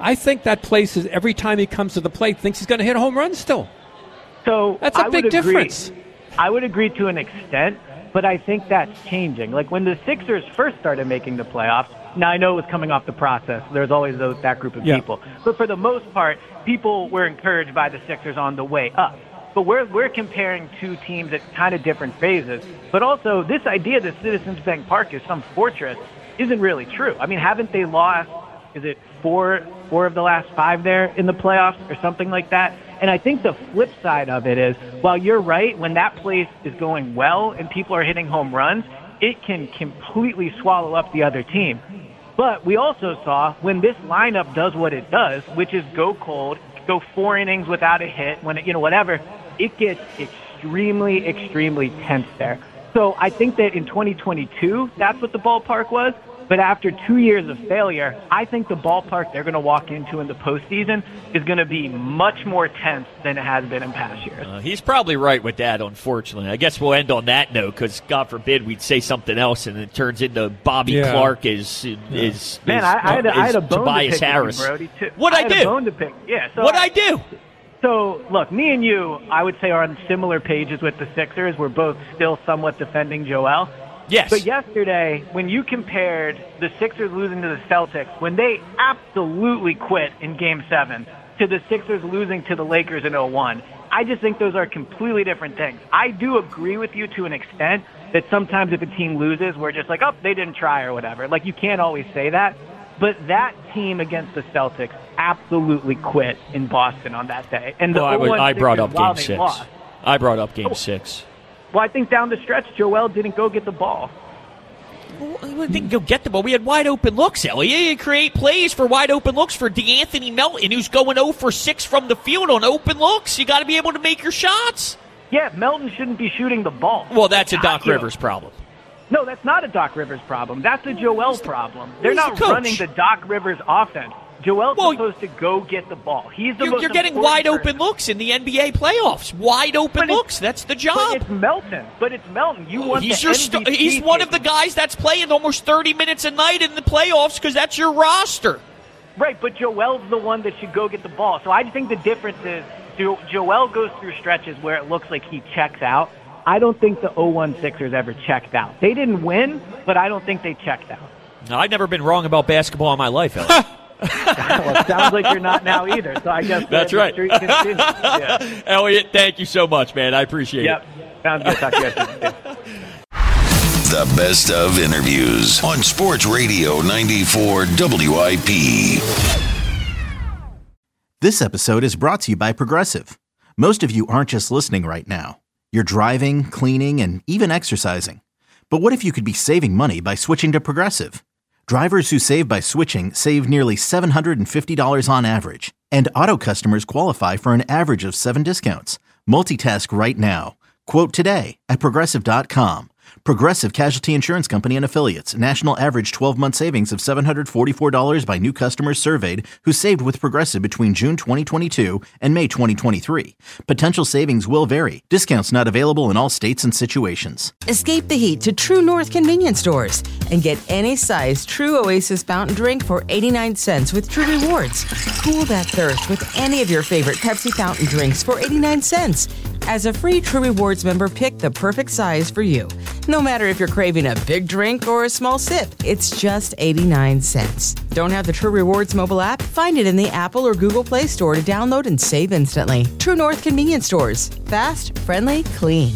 I think that place is every time he comes to the plate thinks he's going to hit a home run still. So That's a I big would agree. difference. I would agree to an extent, but I think that's changing. Like when the Sixers first started making the playoffs, now I know it was coming off the process. There's always those, that group of Yeah. people. But for the most part, people were encouraged by the Sixers on the way up. But we're, we're comparing two teams at kind of different phases. But also, this idea that Citizens Bank Park is some fortress isn't really true. I mean, haven't they lost, is it four, four of the last five there in the playoffs or something like that? And I think the flip side of it is, while you're right, when that place is going well and people are hitting home runs, it can completely swallow up the other team. But we also saw when this lineup does what it does, which is go cold, go four innings without a hit, when it, you know, whatever, it gets extremely, extremely tense there. So I think that in twenty twenty-two, that's what the ballpark was. But after two years of failure, I think the ballpark they're going to walk into in the postseason is going to be much more tense than it has been in past years. Uh, he's probably right with that, unfortunately. I guess we'll end on that note because, God forbid, we'd say something else and it turns into Bobby Yeah. Clark is, is, is Man, is, I, I, had, a, I had a bone Tobias to pick Harris. with you, Brody, too. What'd I had do? A bone to pick. Yeah, so What'd I do? So, look, me and you, I would say, are on similar pages with the Sixers. We're both still somewhat defending Joel. Yes. But yesterday, when you compared the Sixers losing to the Celtics, when they absolutely quit in Game seven, to the Sixers losing to the Lakers in oh one, I just think those are completely different things. I do agree with you to an extent that sometimes if a team loses, we're just like, oh, they didn't try or whatever. Like, you can't always say that. But that team against the Celtics absolutely quit in Boston on that day. And the Well, I, would, oh one I brought up Sixers, while Game they six. lost, I brought up Game Oh. six. well, I think down the stretch, Joel didn't go get the ball. We didn't go get the ball. We had wide open looks, Elliot. You create plays for wide open looks for DeAnthony Melton, who's going oh for six from the field on open looks. You got to be able to make your shots. Yeah, Melton shouldn't be shooting the ball. Well, that's a Doc You know, Rivers problem. No, that's not a Doc Rivers problem. That's a Joel problem. They're he's not the coach. running the Doc Rivers offense. Joel's supposed to go get the ball. He's the You're, most you're getting important wide person. open looks in the N B A playoffs. Wide open But it's- looks. That's the job. But it's Melton. But it's Melton. You want He's the your M st- V P he's one of the guys that's playing almost thirty minutes a night in the playoffs because that's your roster. Right, but Joel's the one that should go get the ball. So I think the difference is Jo- Joel goes through stretches where it looks like he checks out. I don't think the oh one Sixers ever checked out. They didn't win, but I don't think they checked out. No, I've never been wrong about basketball in my life, Elliot. Well, it sounds like you're not now either. So I guess That's the right. streak continues. Yeah. Elliot, thank you so much, man. I appreciate Yep. it. Sounds good. Talk to you guys soon. The best of interviews on Sports Radio ninety-four W I P. This episode is brought to you by Progressive. Most of you aren't just listening right now. You're driving, cleaning, and even exercising. But what if you could be saving money by switching to Progressive? Drivers who save by switching save nearly seven hundred fifty dollars on average. And auto customers qualify for an average of seven discounts. Multitask right now. Quote today at Progressive dot com. Progressive Casualty Insurance Company and Affiliates. National average twelve-month savings of seven hundred forty-four dollars by new customers surveyed who saved with Progressive between June twenty twenty-two and May twenty twenty-three. Potential savings will vary. Discounts not available in all states and situations. Escape the heat to True North convenience stores and get any size True Oasis fountain drink for eighty-nine cents with True Rewards. Cool that thirst with any of your favorite Pepsi fountain drinks for eighty-nine cents. As a free True Rewards member, pick the perfect size for you. No matter if you're craving a big drink or a small sip, it's just eighty-nine cents. Don't have the True Rewards mobile app? Find it in the Apple or Google Play Store to download and save instantly. True North convenience stores. Fast, friendly, clean.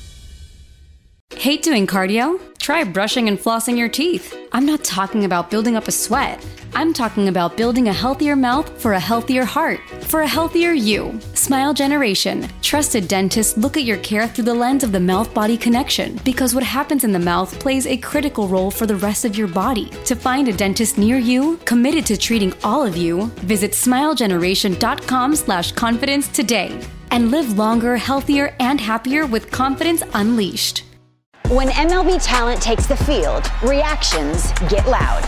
Hate doing cardio? Try brushing and flossing your teeth. I'm not talking about building up a sweat. I'm talking about building a healthier mouth for a healthier heart, for a healthier you. Smile Generation. Trusted dentists look at your care through the lens of the mouth-body connection because what happens in the mouth plays a critical role for the rest of your body. To find a dentist near you, committed to treating all of you, visit smilegeneration.com slash confidence today and live longer, healthier, and happier with confidence unleashed. When M L B talent takes the field, reactions get loud.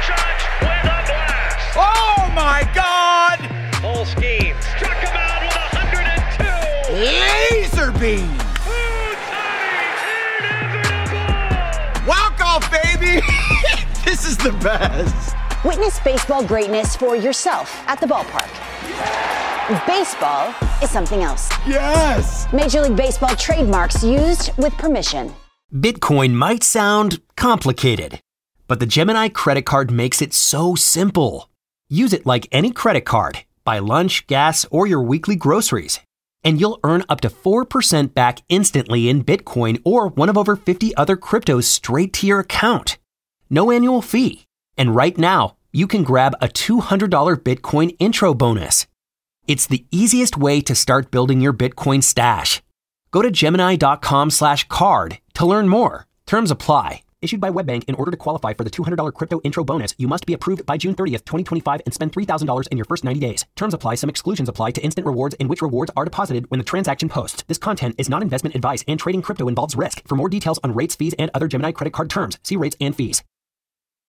Oh my God! Full scheme. Struck him out with one hundred two. Laser beam. Walk off, baby. This is the best. Witness baseball greatness for yourself at the ballpark. Baseball is something else. Yes! Major League Baseball trademarks used with permission. Bitcoin might sound complicated, but the Gemini credit card makes it so simple. Use it like any credit card. Buy lunch, gas, or your weekly groceries, and you'll earn up to four percent back instantly in Bitcoin or one of over fifty other cryptos straight to your account. No annual fee. And right now, you can grab a two hundred dollars Bitcoin intro bonus. It's the easiest way to start building your Bitcoin stash. Go to Gemini.com slash card to learn more. Terms apply. Issued by WebBank. In order to qualify for the two hundred dollars crypto intro bonus, you must be approved by June thirtieth, twenty twenty-five and spend three thousand dollars in your first ninety days. Terms apply. Some exclusions apply to instant rewards in which rewards are deposited when the transaction posts. This content is not investment advice and trading crypto involves risk. For more details on rates, fees, and other Gemini credit card terms, see rates and fees.